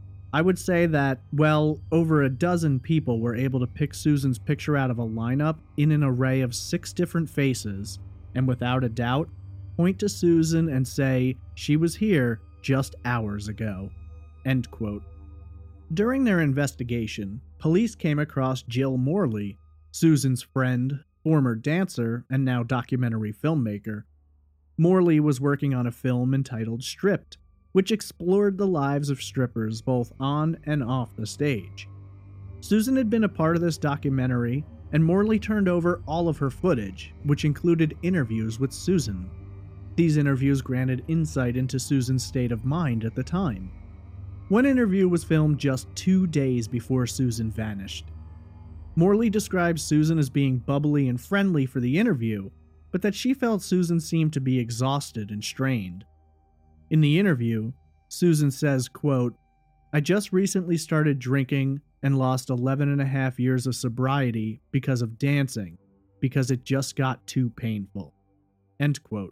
I would say that, well, over a dozen people were able to pick Susan's picture out of a lineup in an array of six different faces, and without a doubt, point to Susan and say she was here just hours ago." End quote. During their investigation, police came across Jill Morley, Susan's friend, former dancer and now documentary filmmaker. Morley was working on a film entitled Stripped, which explored the lives of strippers both on and off the stage. Susan had been a part of this documentary, and Morley turned over all of her footage, which included interviews with Susan. These interviews granted insight into Susan's state of mind at the time. One interview was filmed just two days before Susan vanished. Morley describes Susan as being bubbly and friendly for the interview, but that she felt Susan seemed to be exhausted and strained. In the interview, Susan says, quote, "I just recently started drinking and lost eleven and a half years of sobriety because of dancing, because it just got too painful." End quote.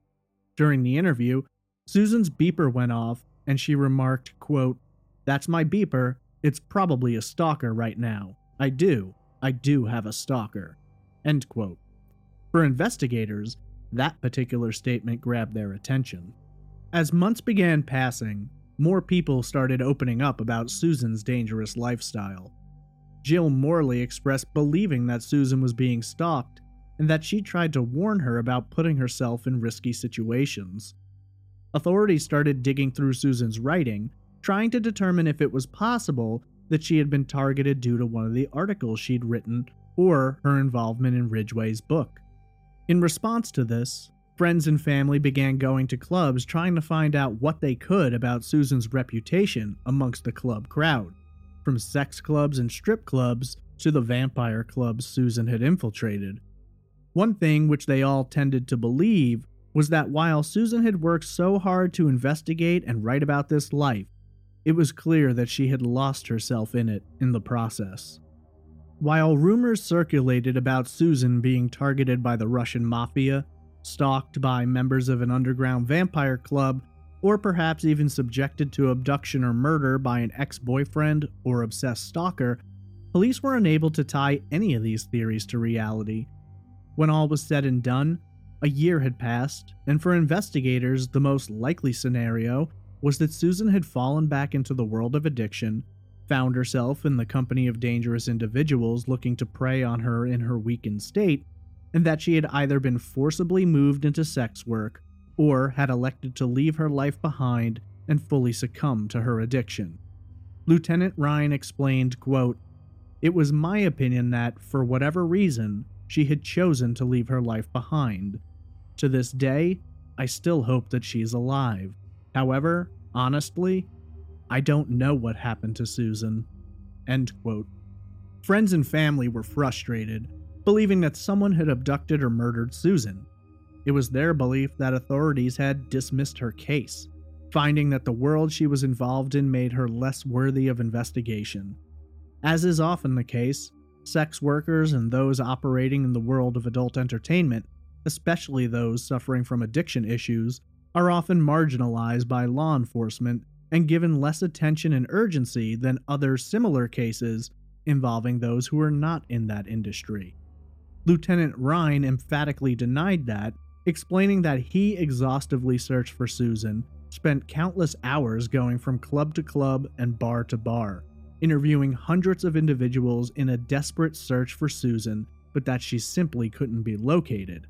During the interview, Susan's beeper went off and she remarked, quote, "That's my beeper. It's probably a stalker right now. I do. I do have a stalker." End quote. For investigators, that particular statement grabbed their attention. As months began passing, more people started opening up about Susan's dangerous lifestyle. Jill Morley expressed believing that Susan was being stalked and that she tried to warn her about putting herself in risky situations. Authorities started digging through Susan's writing, trying to determine if it was possible that she had been targeted due to one of the articles she'd written or her involvement in Ridgway's book. In response to this, friends and family began going to clubs trying to find out what they could about Susan's reputation amongst the club crowd, from sex clubs and strip clubs to the vampire clubs Susan had infiltrated. One thing which they all tended to believe was that while Susan had worked so hard to investigate and write about this life, it was clear that she had lost herself in it in the process. While rumors circulated about Susan being targeted by the Russian mafia, stalked by members of an underground vampire club, or perhaps even subjected to abduction or murder by an ex-boyfriend or obsessed stalker, police were unable to tie any of these theories to reality. When all was said and done, a year had passed, and for investigators, the most likely scenario was that Susan had fallen back into the world of addiction, found herself in the company of dangerous individuals looking to prey on her in her weakened state, and that she had either been forcibly moved into sex work or had elected to leave her life behind and fully succumb to her addiction. Lieutenant Ryan explained, quote, "It was my opinion that, for whatever reason, she had chosen to leave her life behind. To this day, I still hope that she's alive. However, honestly, I don't know what happened to Susan." End quote. Friends and family were frustrated, believing that someone had abducted or murdered Susan. It was their belief that authorities had dismissed her case, finding that the world she was involved in made her less worthy of investigation. As is often the case, sex workers and those operating in the world of adult entertainment, especially those suffering from addiction issues, are often marginalized by law enforcement and given less attention and urgency than other similar cases involving those who are not in that industry. Lieutenant Ryan emphatically denied that, explaining that he exhaustively searched for Susan, spent countless hours going from club to club and bar to bar, interviewing hundreds of individuals in a desperate search for Susan, but that she simply couldn't be located.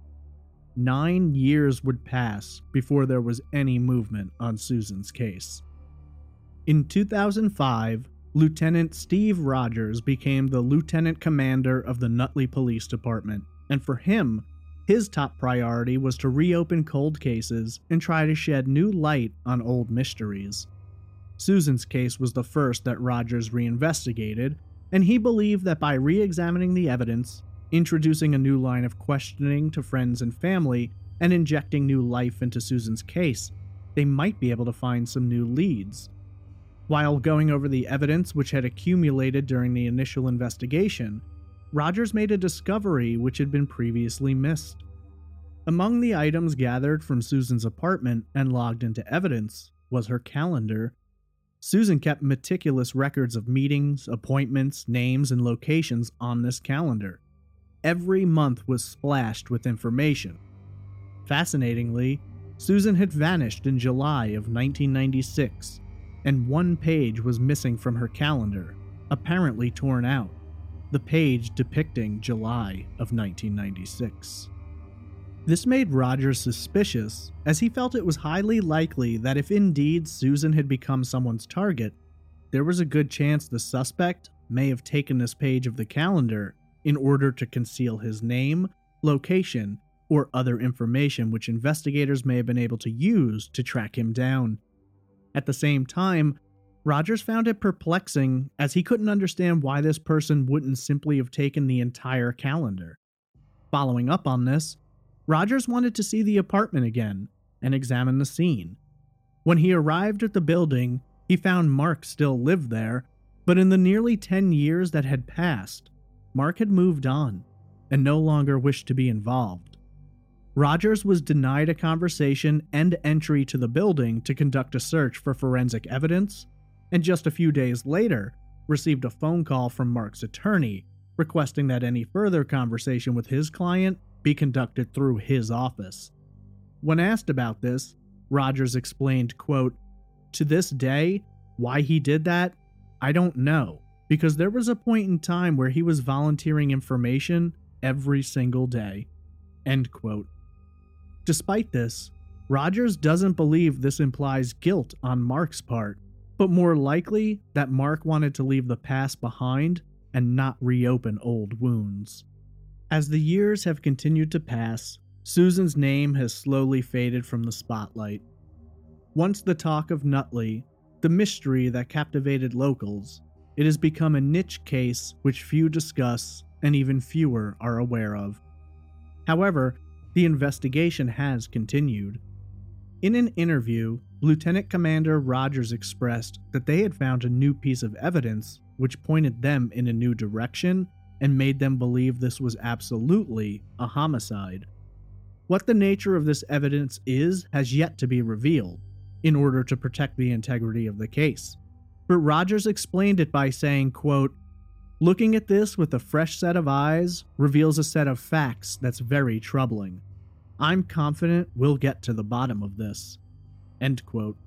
Nine years would pass before there was any movement on Susan's case. In two thousand five, Lieutenant Steve Rogers became the lieutenant commander of the Nutley Police Department, and for him, his top priority was to reopen cold cases and try to shed new light on old mysteries. Susan's case was the first that Rogers reinvestigated, and he believed that by re-examining the evidence, introducing a new line of questioning to friends and family, and injecting new life into Susan's case, they might be able to find some new leads. While going over the evidence which had accumulated during the initial investigation, Rogers made a discovery which had been previously missed. Among the items gathered from Susan's apartment and logged into evidence was her calendar. Susan kept meticulous records of meetings, appointments, names, and locations on this calendar. Every month was splashed with information. Fascinatingly, Susan had vanished in July of nineteen ninety-six, and one page was missing from her calendar, apparently torn out. the page depicting July of nineteen ninety-six. This made Rogers suspicious, as he felt it was highly likely that if indeed Susan had become someone's target, there was a good chance the suspect may have taken this page of the calendar in order to conceal his name, location, or other information which investigators may have been able to use to track him down. At the same time, Rogers found it perplexing as he couldn't understand why this person wouldn't simply have taken the entire calendar. Following up on this, Rogers wanted to see the apartment again and examine the scene. When he arrived at the building, he found Mark still lived there, but in the nearly ten years that had passed, Mark had moved on and no longer wished to be involved. Rogers was denied a conversation and entry to the building to conduct a search for forensic evidence, and just a few days later, received a phone call from Mark's attorney requesting that any further conversation with his client be conducted through his office. When asked about this, Rogers explained, quote, "To this day, why he did that, I don't know, because there was a point in time where he was volunteering information every single day." End quote. Despite this, Rogers doesn't believe this implies guilt on Mark's part, but more likely that Mark wanted to leave the past behind and not reopen old wounds. As the years have continued to pass, Susan's name has slowly faded from the spotlight. Once the talk of Nutley, the mystery that captivated locals, it has become a niche case which few discuss and even fewer are aware of. However, the investigation has continued. In an interview, Lieutenant Commander Rogers expressed that they had found a new piece of evidence which pointed them in a new direction and made them believe this was absolutely a homicide. What the nature of this evidence is has yet to be revealed, in order to protect the integrity of the case. But Rogers explained it by saying, quote, "Looking at this with a fresh set of eyes reveals a set of facts that's very troubling. I'm confident we'll get to the bottom of this." End quote.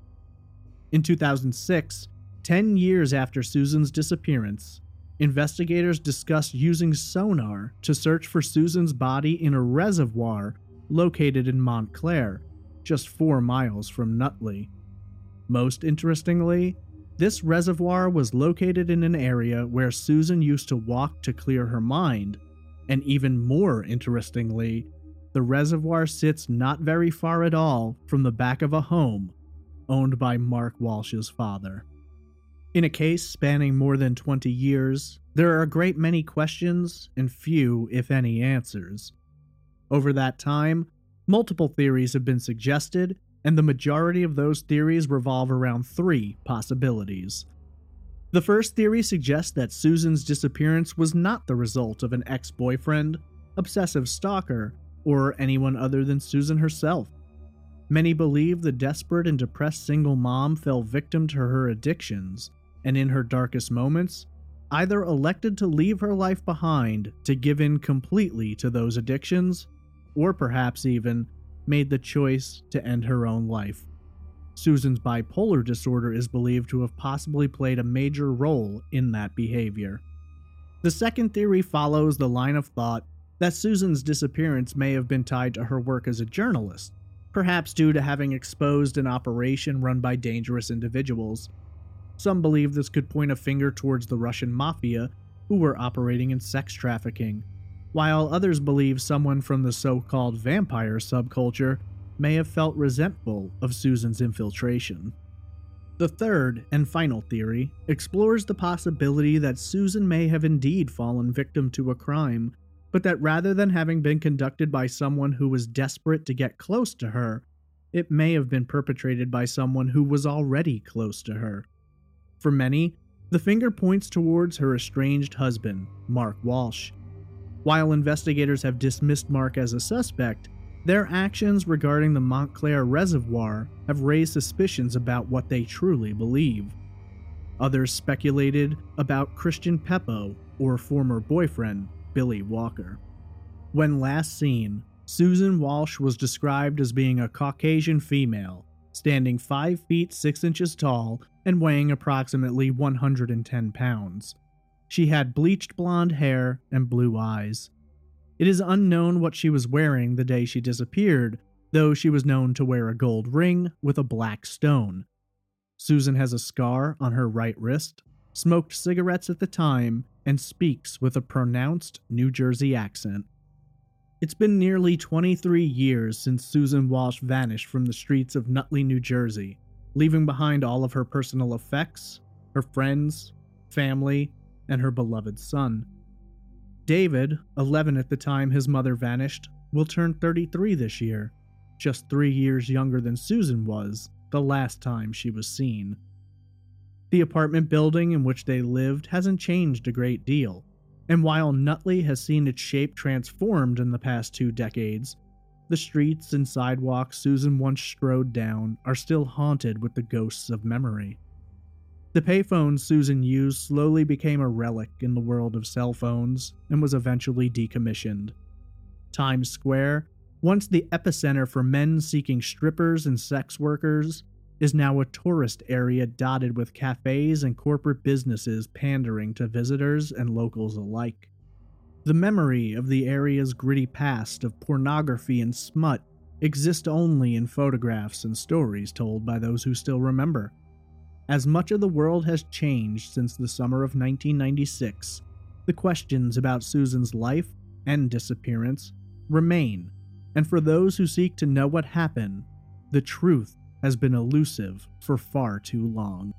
In two thousand six, ten years after Susan's disappearance, investigators discussed using sonar to search for Susan's body in a reservoir located in Montclair, just four miles from Nutley. Most interestingly, this reservoir was located in an area where Susan used to walk to clear her mind, and even more interestingly, the reservoir sits not very far at all from the back of a home owned by Mark Walsh's father. In a case spanning more than twenty years, there are a great many questions and few, if any, answers. Over that time, multiple theories have been suggested, and the majority of those theories revolve around three possibilities. The first theory suggests that Susan's disappearance was not the result of an ex-boyfriend, obsessive stalker, or anyone other than Susan herself. Many believe the desperate and depressed single mom fell victim to her addictions, and in her darkest moments, either elected to leave her life behind to give in completely to those addictions, or perhaps even made the choice to end her own life. Susan's bipolar disorder is believed to have possibly played a major role in that behavior. The second theory follows the line of thought that Susan's disappearance may have been tied to her work as a journalist, perhaps due to having exposed an operation run by dangerous individuals. Some believe this could point a finger towards the Russian mafia, who were operating in sex trafficking, while others believe someone from the so-called vampire subculture may have felt resentful of Susan's infiltration. The third and final theory explores the possibility that Susan may have indeed fallen victim to a crime, but that rather than having been conducted by someone who was desperate to get close to her, it may have been perpetrated by someone who was already close to her. For many, the finger points towards her estranged husband, Mark Walsh. While investigators have dismissed Mark as a suspect, their actions regarding the Montclair Reservoir have raised suspicions about what they truly believe. Others speculated about Christian Peppo or former boyfriend, Billy Walker. When last seen, Susan Walsh was described as being a Caucasian female, standing five feet six inches tall and weighing approximately one hundred ten pounds. She had bleached blonde hair and blue eyes. It is unknown what she was wearing the day she disappeared, though she was known to wear a gold ring with a black stone. Susan has a scar on her right wrist, smoked cigarettes at the time, and speaks with a pronounced New Jersey accent. It's been nearly twenty-three years since Susan Walsh vanished from the streets of Nutley, New Jersey, leaving behind all of her personal effects, her friends, family, and her beloved son. David, eleven at the time his mother vanished, will turn thirty-three this year, just three years younger than Susan was the last time she was seen. The apartment building in which they lived hasn't changed a great deal, and while Nutley has seen its shape transformed in the past two decades, the streets and sidewalks Susan once strode down are still haunted with the ghosts of memory. The payphone Susan used slowly became a relic in the world of cell phones and was eventually decommissioned. Times Square, once the epicenter for men seeking strippers and sex workers, is now a tourist area dotted with cafes and corporate businesses pandering to visitors and locals alike. The memory of the area's gritty past of pornography and smut exists only in photographs and stories told by those who still remember. As much of the world has changed since the summer of nineteen ninety-six, the questions about Susan's life and disappearance remain, and for those who seek to know what happened, the truth has been elusive for far too long.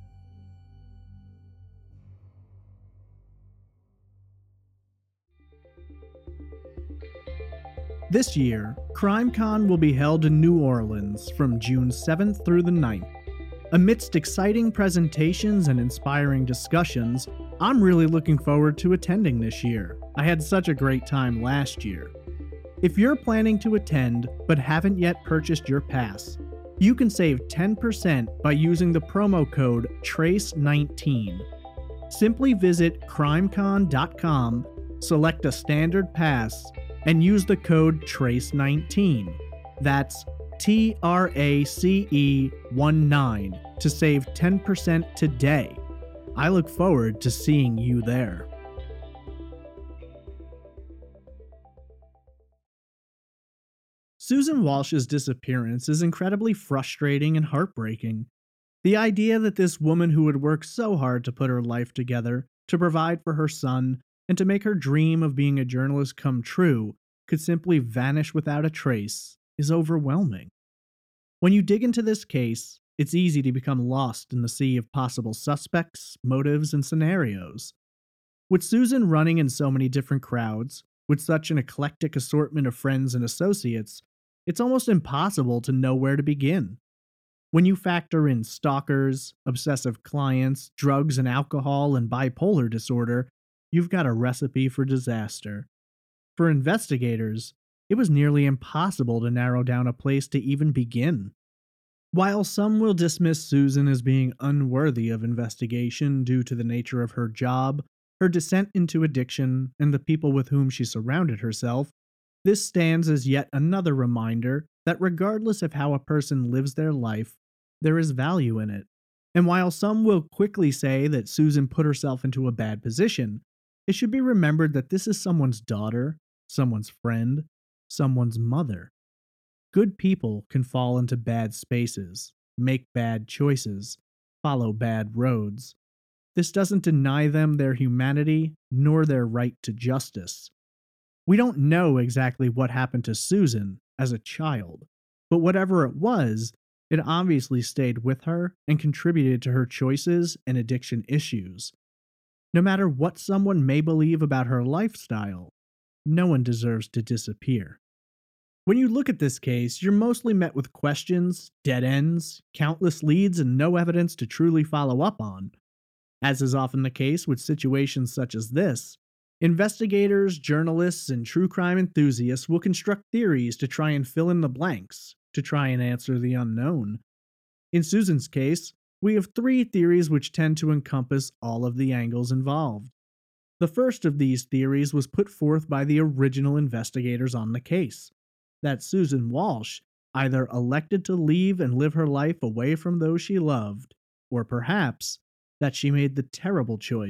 This year, CrimeCon will be held in New Orleans from June seventh through the ninth. Amidst exciting presentations and inspiring discussions, I'm really looking forward to attending this year. I had such a great time last year. If you're planning to attend but haven't yet purchased your pass, you can save ten percent by using the promo code trace nineteen. Simply visit crimecon dot com, select a standard pass, and use the code trace nineteen. That's T R A C E nineteen to save ten percent today. I look forward to seeing you there. Susan Walsh's disappearance is incredibly frustrating and heartbreaking. The idea that this woman who had worked so hard to put her life together, to provide for her son, and to make her dream of being a journalist come true could simply vanish without a trace is overwhelming. When you dig into this case, it's easy to become lost in the sea of possible suspects, motives, and scenarios. With Susan running in so many different crowds, with such an eclectic assortment of friends and associates, it's almost impossible to know where to begin. When you factor in stalkers, obsessive clients, drugs and alcohol, and bipolar disorder, you've got a recipe for disaster. For investigators, it was nearly impossible to narrow down a place to even begin. While some will dismiss Susan as being unworthy of investigation due to the nature of her job, her descent into addiction, and the people with whom she surrounded herself, this stands as yet another reminder that regardless of how a person lives their life, there is value in it. And while some will quickly say that Susan put herself into a bad position, it should be remembered that this is someone's daughter, someone's friend, someone's mother. Good people can fall into bad spaces, make bad choices, follow bad roads. This doesn't deny them their humanity nor their right to justice. We don't know exactly what happened to Susan as a child, but whatever it was, it obviously stayed with her and contributed to her choices and addiction issues. No matter what someone may believe about her lifestyle, no one deserves to disappear. When you look at this case, you're mostly met with questions, dead ends, countless leads, and no evidence to truly follow up on. As is often the case with situations such as this, investigators, journalists, and true crime enthusiasts will construct theories to try and fill in the blanks, to try and answer the unknown. In Susan's case, we have three theories which tend to encompass all of the angles involved. The first of these theories was put forth by the original investigators on the case, that Susan Walsh either elected to leave and live her life away from those she loved, or perhaps that she made the terrible choice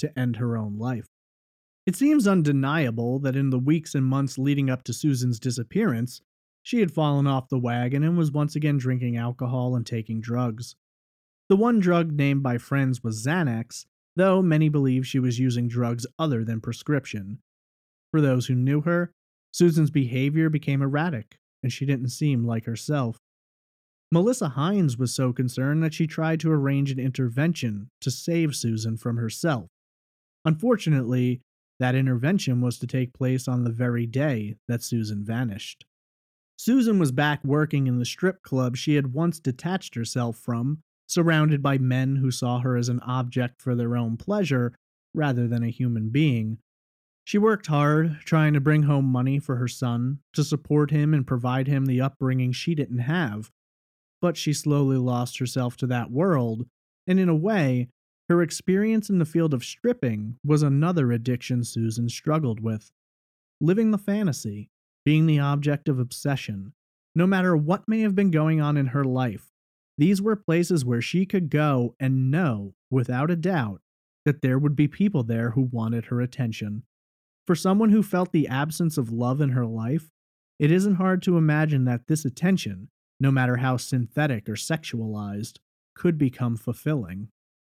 to end her own life. It seems undeniable that in the weeks and months leading up to Susan's disappearance, she had fallen off the wagon and was once again drinking alcohol and taking drugs. The one drug named by friends was Xanax, though many believe she was using drugs other than prescription. For those who knew her, Susan's behavior became erratic, and she didn't seem like herself. Melissa Hines was so concerned that she tried to arrange an intervention to save Susan from herself. Unfortunately, that intervention was to take place on the very day that Susan vanished. Susan was back working in the strip club she had once detached herself from, surrounded by men who saw her as an object for their own pleasure rather than a human being. She worked hard, trying to bring home money for her son, to support him and provide him the upbringing she didn't have. But she slowly lost herself to that world, and in a way, her experience in the field of stripping was another addiction Susan struggled with. Living the fantasy, being the object of obsession, no matter what may have been going on in her life, these were places where she could go and know, without a doubt, that there would be people there who wanted her attention. For someone who felt the absence of love in her life, it isn't hard to imagine that this attention, no matter how synthetic or sexualized, could become fulfilling.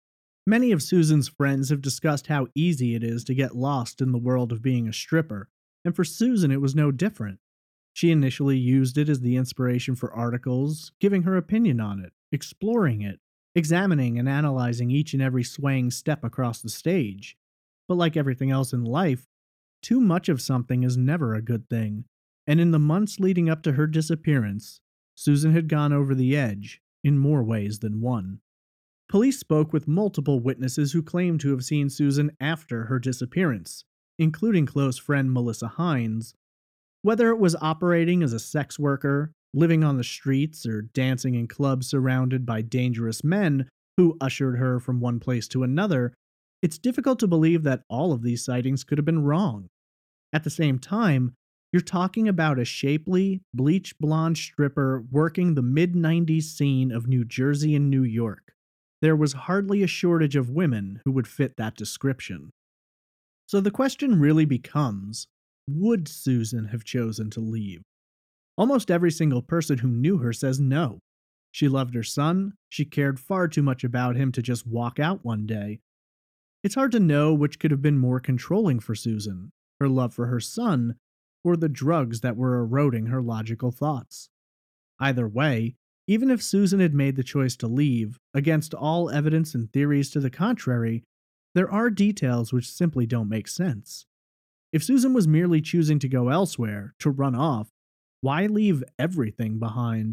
Many of Susan's friends have discussed how easy it is to get lost in the world of being a stripper, and for Susan it was no different. She initially used it as the inspiration for articles, giving her opinion on it, exploring it, examining and analyzing each and every swaying step across the stage. But like everything else in life, too much of something is never a good thing, and in the months leading up to her disappearance, Susan had gone over the edge in more ways than one. Police spoke with multiple witnesses who claimed to have seen Susan after her disappearance, including close friend Melissa Hines. Whether it was operating as a sex worker, living on the streets, or dancing in clubs surrounded by dangerous men who ushered her from one place to another, it's difficult to believe that all of these sightings could have been wrong. At the same time, you're talking about a shapely, bleach blonde stripper working the mid nineties scene of New Jersey and New York. There was hardly a shortage of women who would fit that description. So the question really becomes, would Susan have chosen to leave? Almost every single person who knew her says no. She loved her son, she cared far too much about him to just walk out one day. It's hard to know which could have been more controlling for Susan, her love for her son, or the drugs that were eroding her logical thoughts. Either way, even if Susan had made the choice to leave, against all evidence and theories to the contrary, there are details which simply don't make sense. If Susan was merely choosing to go elsewhere, to run off, why leave everything behind?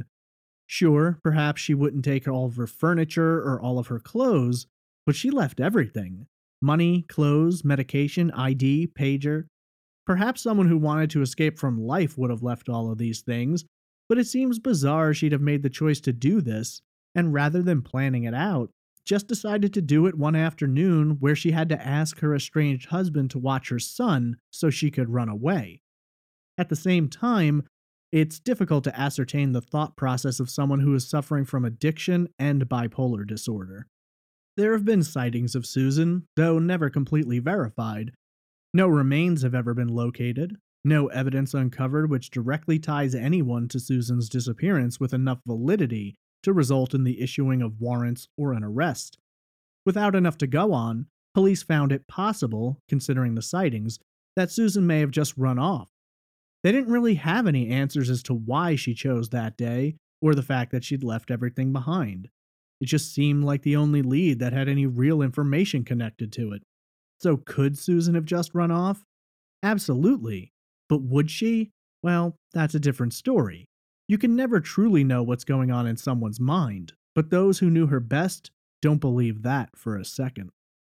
Sure, perhaps she wouldn't take all of her furniture or all of her clothes, but she left everything. Money, clothes, medication, I D, pager. Perhaps someone who wanted to escape from life would have left all of these things, but it seems bizarre she'd have made the choice to do this, and rather than planning it out, just decided to do it one afternoon where she had to ask her estranged husband to watch her son so she could run away. At the same time, it's difficult to ascertain the thought process of someone who is suffering from addiction and bipolar disorder. There have been sightings of Susan, though never completely verified. No remains have ever been located, no evidence uncovered which directly ties anyone to Susan's disappearance with enough validity to result in the issuing of warrants or an arrest. Without enough to go on, police found it possible, considering the sightings, that Susan may have just run off. They didn't really have any answers as to why she chose that day, or the fact that she'd left everything behind. It just seemed like the only lead that had any real information connected to it. So could Susan have just run off? Absolutely. But would she? Well, that's a different story. You can never truly know what's going on in someone's mind, but those who knew her best don't believe that for a second.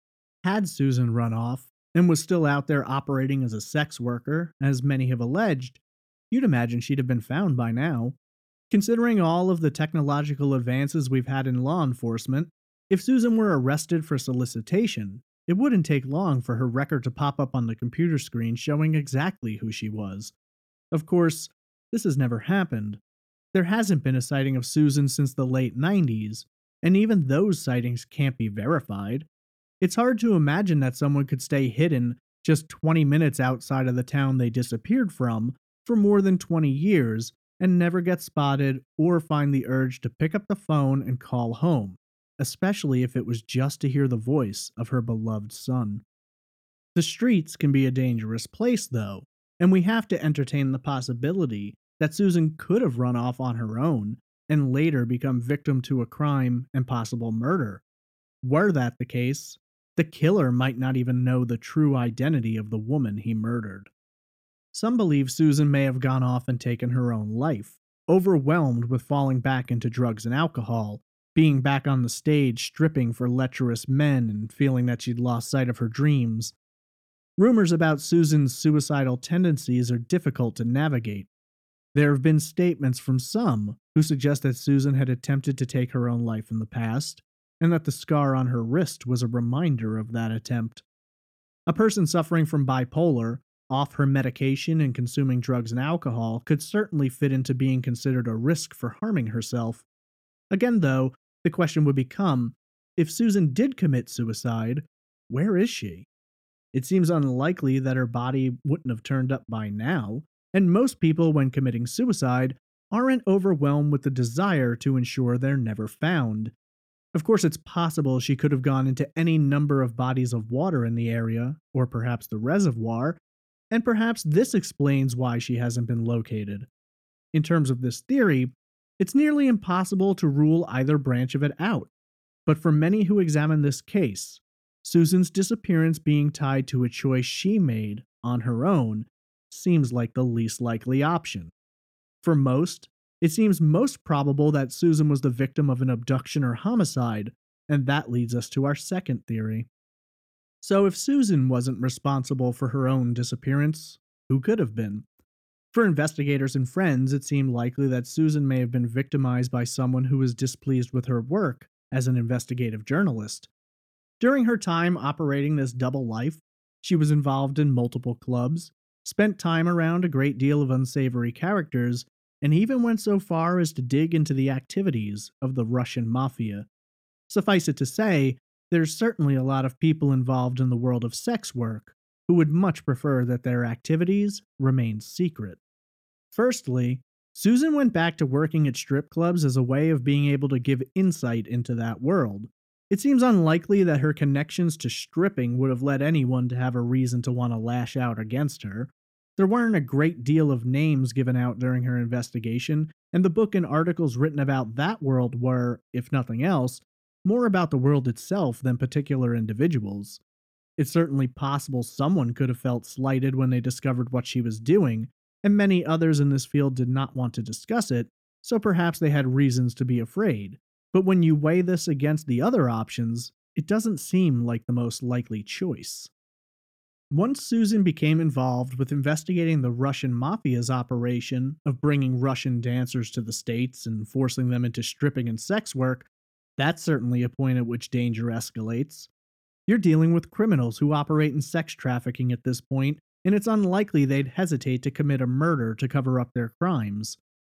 Had Susan run off, and was still out there operating as a sex worker, as many have alleged, you'd imagine she'd have been found by now. Considering all of the technological advances we've had in law enforcement, if Susan were arrested for solicitation, it wouldn't take long for her record to pop up on the computer screen showing exactly who she was. Of course, this has never happened. There hasn't been a sighting of Susan since the late nineties, and even those sightings can't be verified. It's hard to imagine that someone could stay hidden just twenty minutes outside of the town they disappeared from for more than twenty years and never get spotted or find the urge to pick up the phone and call home, especially if it was just to hear the voice of her beloved son. The streets can be a dangerous place, though, and we have to entertain the possibility that Susan could have run off on her own and later become victim to a crime and possible murder. Were that the case, the killer might not even know the true identity of the woman he murdered. Some believe Susan may have gone off and taken her own life, overwhelmed with falling back into drugs and alcohol, being back on the stage stripping for lecherous men and feeling that she'd lost sight of her dreams. Rumors about Susan's suicidal tendencies are difficult to navigate. There have been statements from some who suggest that Susan had attempted to take her own life in the past, and that the scar on her wrist was a reminder of that attempt. A person suffering from bipolar, off her medication and consuming drugs and alcohol, could certainly fit into being considered a risk for harming herself. Again, though, the question would become, if Susan did commit suicide, where is she? It seems unlikely that her body wouldn't have turned up by now, and most people, when committing suicide, aren't overwhelmed with the desire to ensure they're never found. Of course, it's possible she could have gone into any number of bodies of water in the area, or perhaps the reservoir, and perhaps this explains why she hasn't been located. In terms of this theory, it's nearly impossible to rule either branch of it out, but for many who examine this case, Susan's disappearance being tied to a choice she made on her own seems like the least likely option. For most, it seems most probable that Susan was the victim of an abduction or homicide, and that leads us to our second theory. So if Susan wasn't responsible for her own disappearance, who could have been? For investigators and friends, it seemed likely that Susan may have been victimized by someone who was displeased with her work as an investigative journalist. During her time operating this double life, she was involved in multiple clubs, spent time around a great deal of unsavory characters, and even went so far as to dig into the activities of the Russian mafia. Suffice it to say, there's certainly a lot of people involved in the world of sex work who would much prefer that their activities remain secret. Firstly, Susan went back to working at strip clubs as a way of being able to give insight into that world. It seems unlikely that her connections to stripping would have led anyone to have a reason to want to lash out against her. There weren't a great deal of names given out during her investigation, and the book and articles written about that world were, if nothing else, more about the world itself than particular individuals. It's certainly possible someone could have felt slighted when they discovered what she was doing, and many others in this field did not want to discuss it, so perhaps they had reasons to be afraid. But when you weigh this against the other options, it doesn't seem like the most likely choice. Once Susan became involved with investigating the Russian mafia's operation of bringing Russian dancers to the States and forcing them into stripping and sex work, that's certainly a point at which danger escalates. You're dealing with criminals who operate in sex trafficking at this point, and it's unlikely they'd hesitate to commit a murder to cover up their crimes.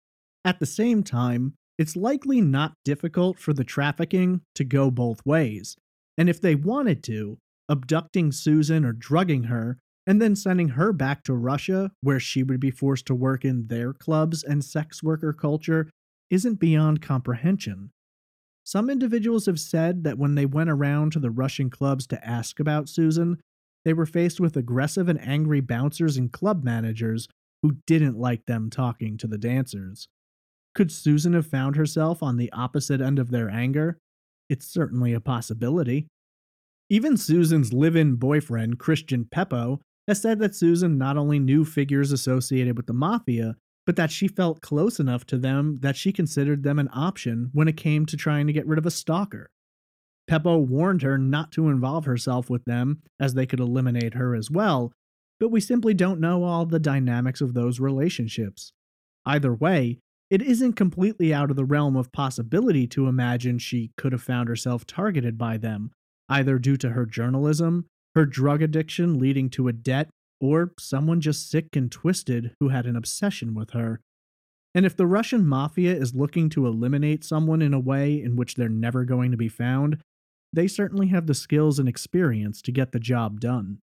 At the same time, it's likely not difficult for the trafficking to go both ways, and if they wanted to, abducting Susan or drugging her, and then sending her back to Russia, where she would be forced to work in their clubs and sex worker culture, isn't beyond comprehension. Some individuals have said that when they went around to the Russian clubs to ask about Susan, they were faced with aggressive and angry bouncers and club managers who didn't like them talking to the dancers. Could Susan have found herself on the opposite end of their anger? It's certainly a possibility. Even Susan's live-in boyfriend, Christian Peppo, has said that Susan not only knew figures associated with the mafia, but that she felt close enough to them that she considered them an option when it came to trying to get rid of a stalker. Peppo warned her not to involve herself with them, as they could eliminate her as well, but we simply don't know all the dynamics of those relationships. Either way, it isn't completely out of the realm of possibility to imagine she could have found herself targeted by them, either due to her journalism, her drug addiction leading to a debt, or someone just sick and twisted who had an obsession with her. And if the Russian mafia is looking to eliminate someone in a way in which they're never going to be found, they certainly have the skills and experience to get the job done.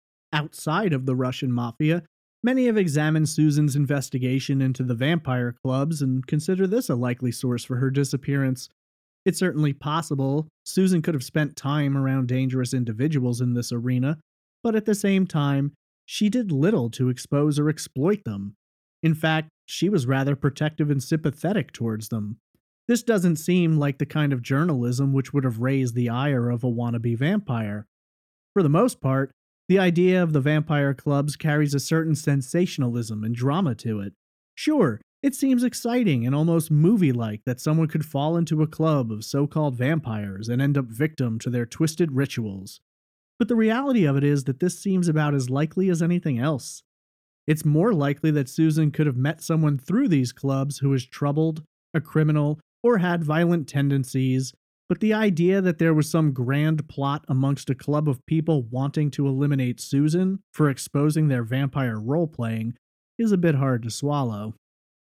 Outside of the Russian mafia, many have examined Susan's investigation into the vampire clubs and consider this a likely source for her disappearance. It's certainly possible Susan could have spent time around dangerous individuals in this arena, but at the same time, she did little to expose or exploit them. In fact, she was rather protective and sympathetic towards them. This doesn't seem like the kind of journalism which would have raised the ire of a wannabe vampire. For the most part, the idea of the vampire clubs carries a certain sensationalism and drama to it. Sure, it seems exciting and almost movie-like that someone could fall into a club of so-called vampires and end up victim to their twisted rituals. But the reality of it is that this seems about as likely as anything else. It's more likely that Susan could have met someone through these clubs who was troubled, a criminal, or had violent tendencies, but the idea that there was some grand plot amongst a club of people wanting to eliminate Susan for exposing their vampire role-playing is a bit hard to swallow.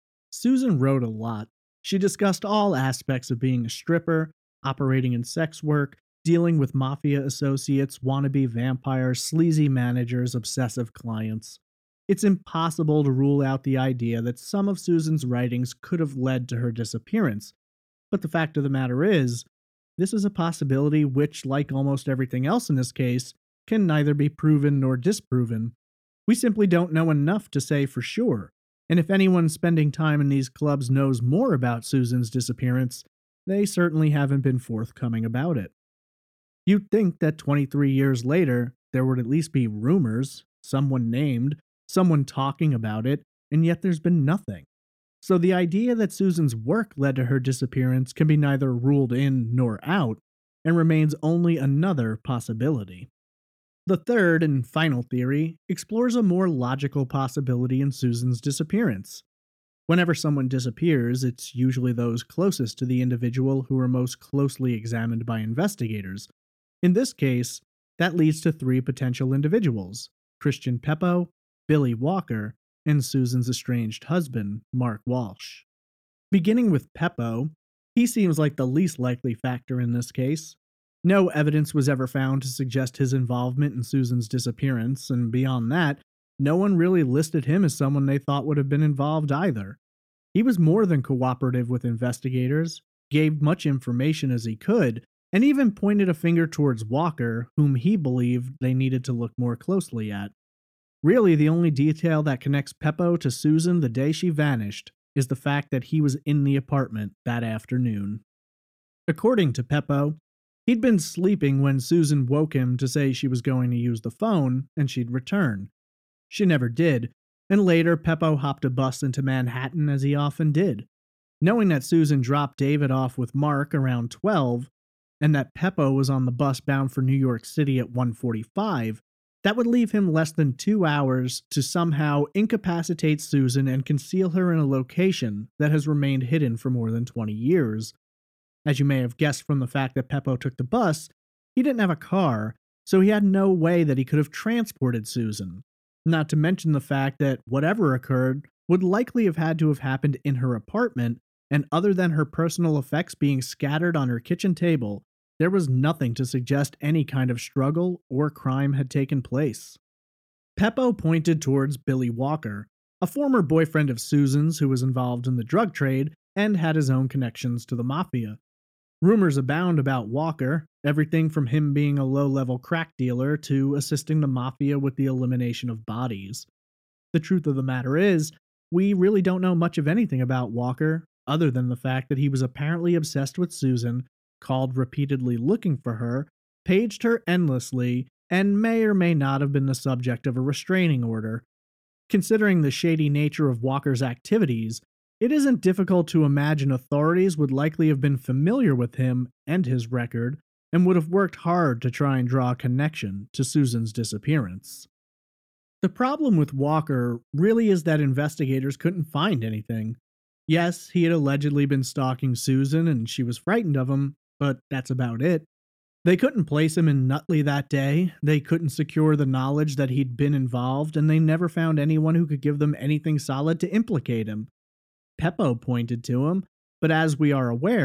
Susan wrote a lot. She discussed all aspects of being a stripper, operating in sex work, dealing with mafia associates, wannabe vampires, sleazy managers, obsessive clients. It's impossible to rule out the idea that some of Susan's writings could have led to her disappearance, but the fact of the matter is, this is a possibility which, like almost everything else in this case, can neither be proven nor disproven. We simply don't know enough to say for sure, and if anyone spending time in these clubs knows more about Susan's disappearance, they certainly haven't been forthcoming about it. You'd think that twenty-three years later, there would at least be rumors, someone named, someone talking about it, and yet there's been nothing. So the idea that Susan's work led to her disappearance can be neither ruled in nor out, and remains only another possibility. The third and final theory explores a more logical possibility in Susan's disappearance. Whenever someone disappears, it's usually those closest to the individual who are most closely examined by investigators. In this case, that leads to three potential individuals: Christian Peppo, Billy Walker, and Susan's estranged husband, Mark Walsh. Beginning with Peppo, he seems like the least likely factor in this case. No evidence was ever found to suggest his involvement in Susan's disappearance, and beyond that, no one really listed him as someone they thought would have been involved either. He was more than cooperative with investigators, gave much information as he could, and even pointed a finger towards Walker, whom he believed they needed to look more closely at. Really, the only detail that connects Peppo to Susan the day she vanished is the fact that he was in the apartment that afternoon. According to Peppo, he'd been sleeping when Susan woke him to say she was going to use the phone and she'd return. She never did, and later Peppo hopped a bus into Manhattan as he often did. Knowing that Susan dropped David off with Mark around twelve, and that Peppo was on the bus bound for New York City at one forty-five, that would leave him less than two hours to somehow incapacitate Susan and conceal her in a location that has remained hidden for more than twenty years. As you may have guessed from the fact that Peppo took the bus, he didn't have a car, so he had no way that he could have transported Susan. Not to mention the fact that whatever occurred would likely have had to have happened in her apartment, and other than her personal effects being scattered on her kitchen table, there was nothing to suggest any kind of struggle or crime had taken place. Peppo pointed towards Billy Walker, a former boyfriend of Susan's who was involved in the drug trade and had his own connections to the mafia. Rumors abound about Walker, everything from him being a low-level crack dealer to assisting the mafia with the elimination of bodies. The truth of the matter is, we really don't know much of anything about Walker, other than the fact that he was apparently obsessed with Susan, called repeatedly looking for her, paged her endlessly, and may or may not have been the subject of a restraining order. Considering the shady nature of Walker's activities, it isn't difficult to imagine authorities would likely have been familiar with him and his record, and would have worked hard to try and draw a connection to Susan's disappearance. The problem with Walker really is that investigators couldn't find anything. Yes, he had allegedly been stalking Susan and she was frightened of him, but that's about it. They couldn't place him in Nutley that day, they couldn't secure the knowledge that he'd been involved, and they never found anyone who could give them anything solid to implicate him. Peppo pointed to him, but as we are aware,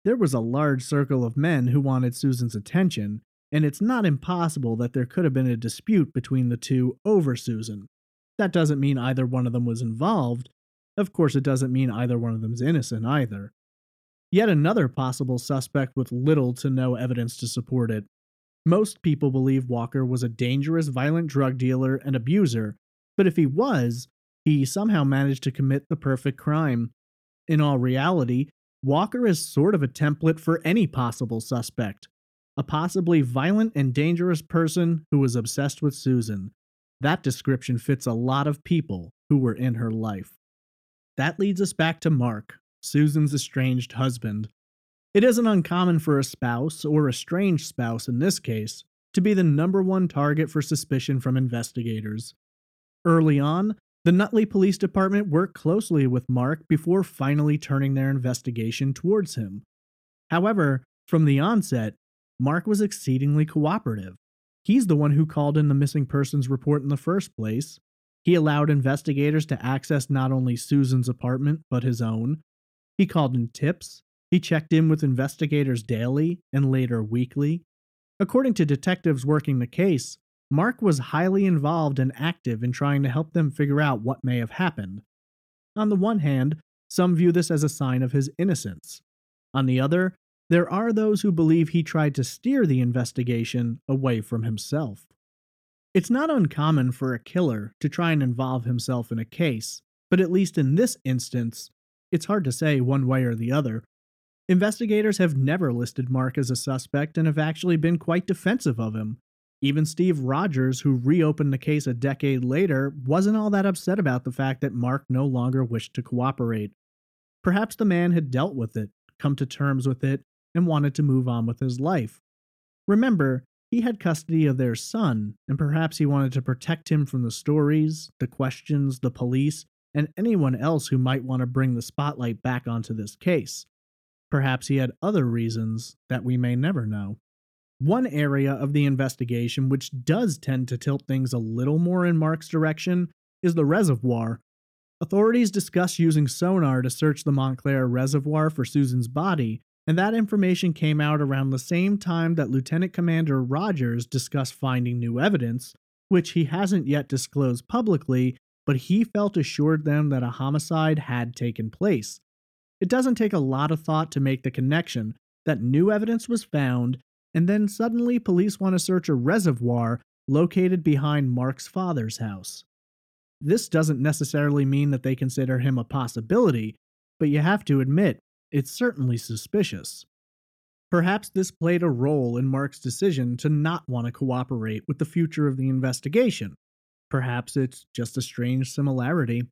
There was a large circle of men who wanted Susan's attention, and it's not impossible that there could have been a dispute between the two over Susan. That doesn't mean either one of them was involved. Of course, it doesn't mean either one of them's innocent either. Yet another possible suspect with little to no evidence to support it. Most people believe Walker was a dangerous, violent drug dealer and abuser, but if he was, he somehow managed to commit the perfect crime. In all reality, Walker is sort of a template for any possible suspect. A possibly violent and dangerous person who was obsessed with Susan. That description fits a lot of people who were in her life. That leads us back to Mark, Susan's estranged husband. It isn't uncommon for a spouse, or estranged spouse in this case, to be the number one target for suspicion from investigators. Early on, the Nutley Police Department worked closely with Mark before finally turning their investigation towards him. However, from the onset, Mark was exceedingly cooperative. He's the one who called in the missing persons report in the first place. He allowed investigators to access not only Susan's apartment, but his own. He called in tips. He checked in with investigators daily and later weekly. According to detectives working the case, Mark was highly involved and active in trying to help them figure out what may have happened. On the one hand, some view this as a sign of his innocence. On the other, there are those who believe he tried to steer the investigation away from himself. It's not uncommon for a killer to try and involve himself in a case, but at least in this instance, it's hard to say one way or the other. Investigators have never listed Mark as a suspect and have actually been quite defensive of him. Even Steve Rogers, who reopened the case a decade later, wasn't all that upset about the fact that Mark no longer wished to cooperate. Perhaps the man had dealt with it, come to terms with it, and wanted to move on with his life. Remember, he had custody of their son, and perhaps he wanted to protect him from the stories, the questions, the police, and anyone else who might want to bring the spotlight back onto this case. Perhaps he had other reasons that we may never know. One area of the investigation which does tend to tilt things a little more in Mark's direction is the reservoir. Authorities discuss using sonar to search the Montclair Reservoir for Susan's body, and that information came out around the same time that Lieutenant Commander Rogers discussed finding new evidence, which he hasn't yet disclosed publicly, but he felt assured them that a homicide had taken place. It doesn't take a lot of thought to make the connection that new evidence was found, and then suddenly police want to search a reservoir located behind Mark's father's house. This doesn't necessarily mean that they consider him a possibility, but you have to admit, it's certainly suspicious. Perhaps this played a role in Mark's decision to not want to cooperate with the future of the investigation. Perhaps it's just a strange similarity.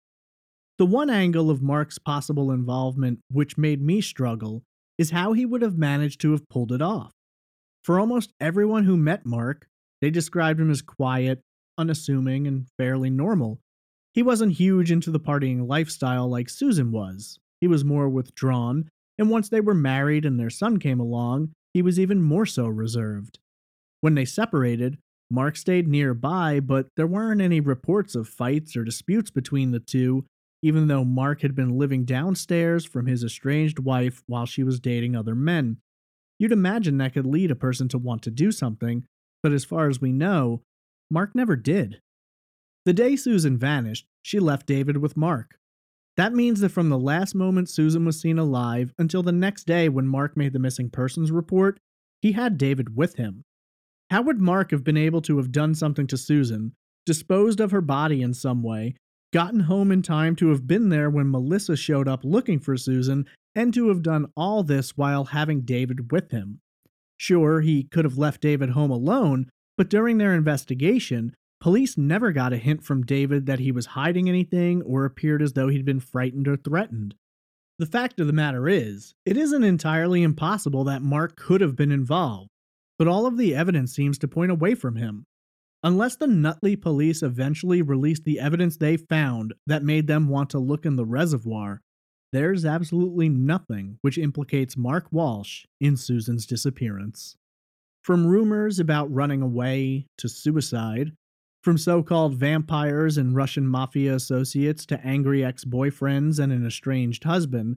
The one angle of Mark's possible involvement which made me struggle is how he would have managed to have pulled it off. For almost everyone who met Mark, they described him as quiet, unassuming, and fairly normal. He wasn't huge into the partying lifestyle like Susan was. He was more withdrawn, and once they were married and their son came along, he was even more so reserved. When they separated, Mark stayed nearby, but there weren't any reports of fights or disputes between the two, even though Mark had been living downstairs from his estranged wife while she was dating other men. You'd imagine that could lead a person to want to do something, but as far as we know, Mark never did. The day Susan vanished, she left David with Mark. That means that from the last moment Susan was seen alive until the next day when Mark made the missing persons report, he had David with him. How would Mark have been able to have done something to Susan, disposed of her body in some way, gotten home in time to have been there when Melissa showed up looking for Susan, and to have done all this while having David with him? Sure, he could have left David home alone, but during their investigation, police never got a hint from David that he was hiding anything or appeared as though he'd been frightened or threatened. The fact of the matter is, it isn't entirely impossible that Mark could have been involved, but all of the evidence seems to point away from him. Unless the Nutley police eventually released the evidence they found that made them want to look in the reservoir, there's absolutely nothing which implicates Mark Walsh in Susan's disappearance. From rumors about running away to suicide, from so-called vampires and Russian mafia associates to angry ex-boyfriends and an estranged husband,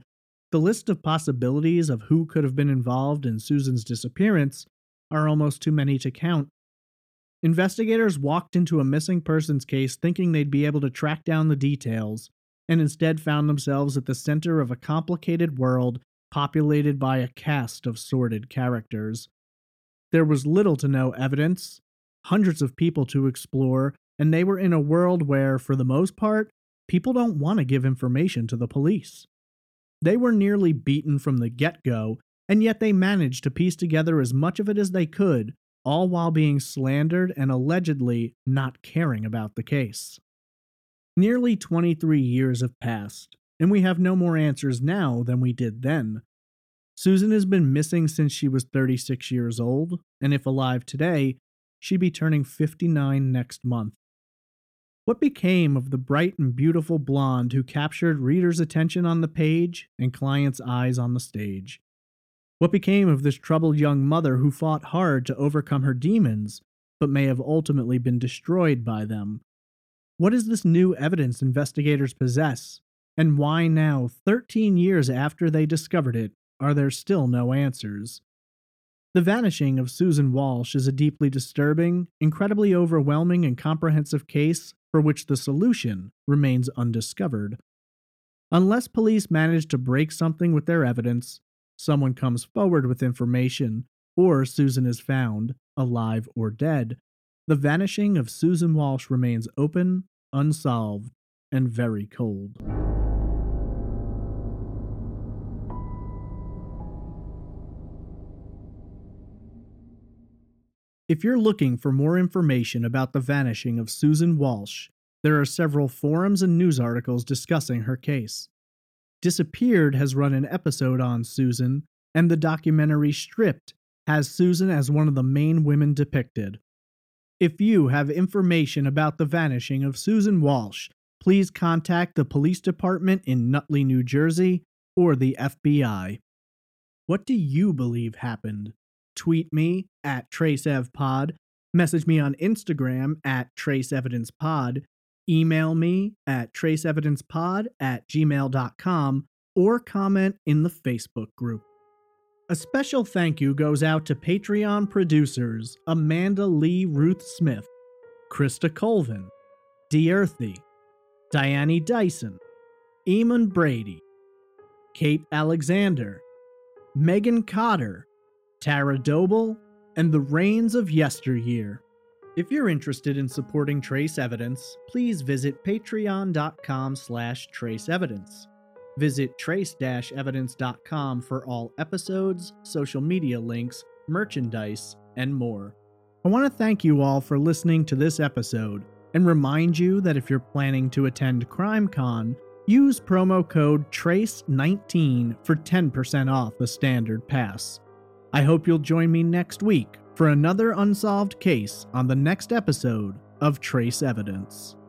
The list of possibilities of who could have been involved in Susan's disappearance are almost too many to count. Investigators walked into a missing persons case thinking they'd be able to track down the details, and instead found themselves at the center of a complicated world populated by a cast of sordid characters. There was little to no evidence, hundreds of people to explore, and they were in a world where, for the most part, people don't want to give information to the police. They were nearly beaten from the get-go, and yet they managed to piece together as much of it as they could, all while being slandered and allegedly not caring about the case. Nearly twenty-three years have passed, and we have no more answers now than we did then. Susan has been missing since she was thirty-six years old, and if alive today, she'd be turning fifty-nine next month. What became of the bright and beautiful blonde who captured readers' attention on the page and clients' eyes on the stage? What became of this troubled young mother who fought hard to overcome her demons, but may have ultimately been destroyed by them? What is this new evidence investigators possess, and why now, thirteen years after they discovered it, are there still no answers? The vanishing of Susan Walsh is a deeply disturbing, incredibly overwhelming, and comprehensive case for which the solution remains undiscovered. Unless police manage to break something with their evidence, someone comes forward with information, or Susan is found, alive or dead, the vanishing of Susan Walsh remains open, unsolved, and very cold. If you're looking for more information about the vanishing of Susan Walsh, there are several forums and news articles discussing her case. Disappeared has run an episode on Susan, and the documentary Stripped has Susan as one of the main women depicted. If you have information about the vanishing of Susan Walsh, please contact the police department in Nutley, New Jersey, or the F B I. What do you believe happened? Tweet me at TraceEvPod, message me on Instagram at TraceEvidencePod, email me at traceevidencepod at gmail dot com, or comment in the Facebook group. A special thank you goes out to Patreon producers Amanda Lee Ruth Smith, Krista Colvin, D. Earthy, Diane Dyson, Eamon Brady, Kate Alexander, Megan Cotter, Tara Doble, and the Reigns of Yesteryear. If you're interested in supporting Trace Evidence, please visit patreon.com slash traceevidence. Visit trace dash evidence dot com for all episodes, social media links, merchandise, and more. I want to thank you all for listening to this episode, and remind you that if you're planning to attend CrimeCon, use promo code trace nineteen for ten percent off the standard pass. I hope you'll join me next week for another unsolved case on the next episode of Trace Evidence.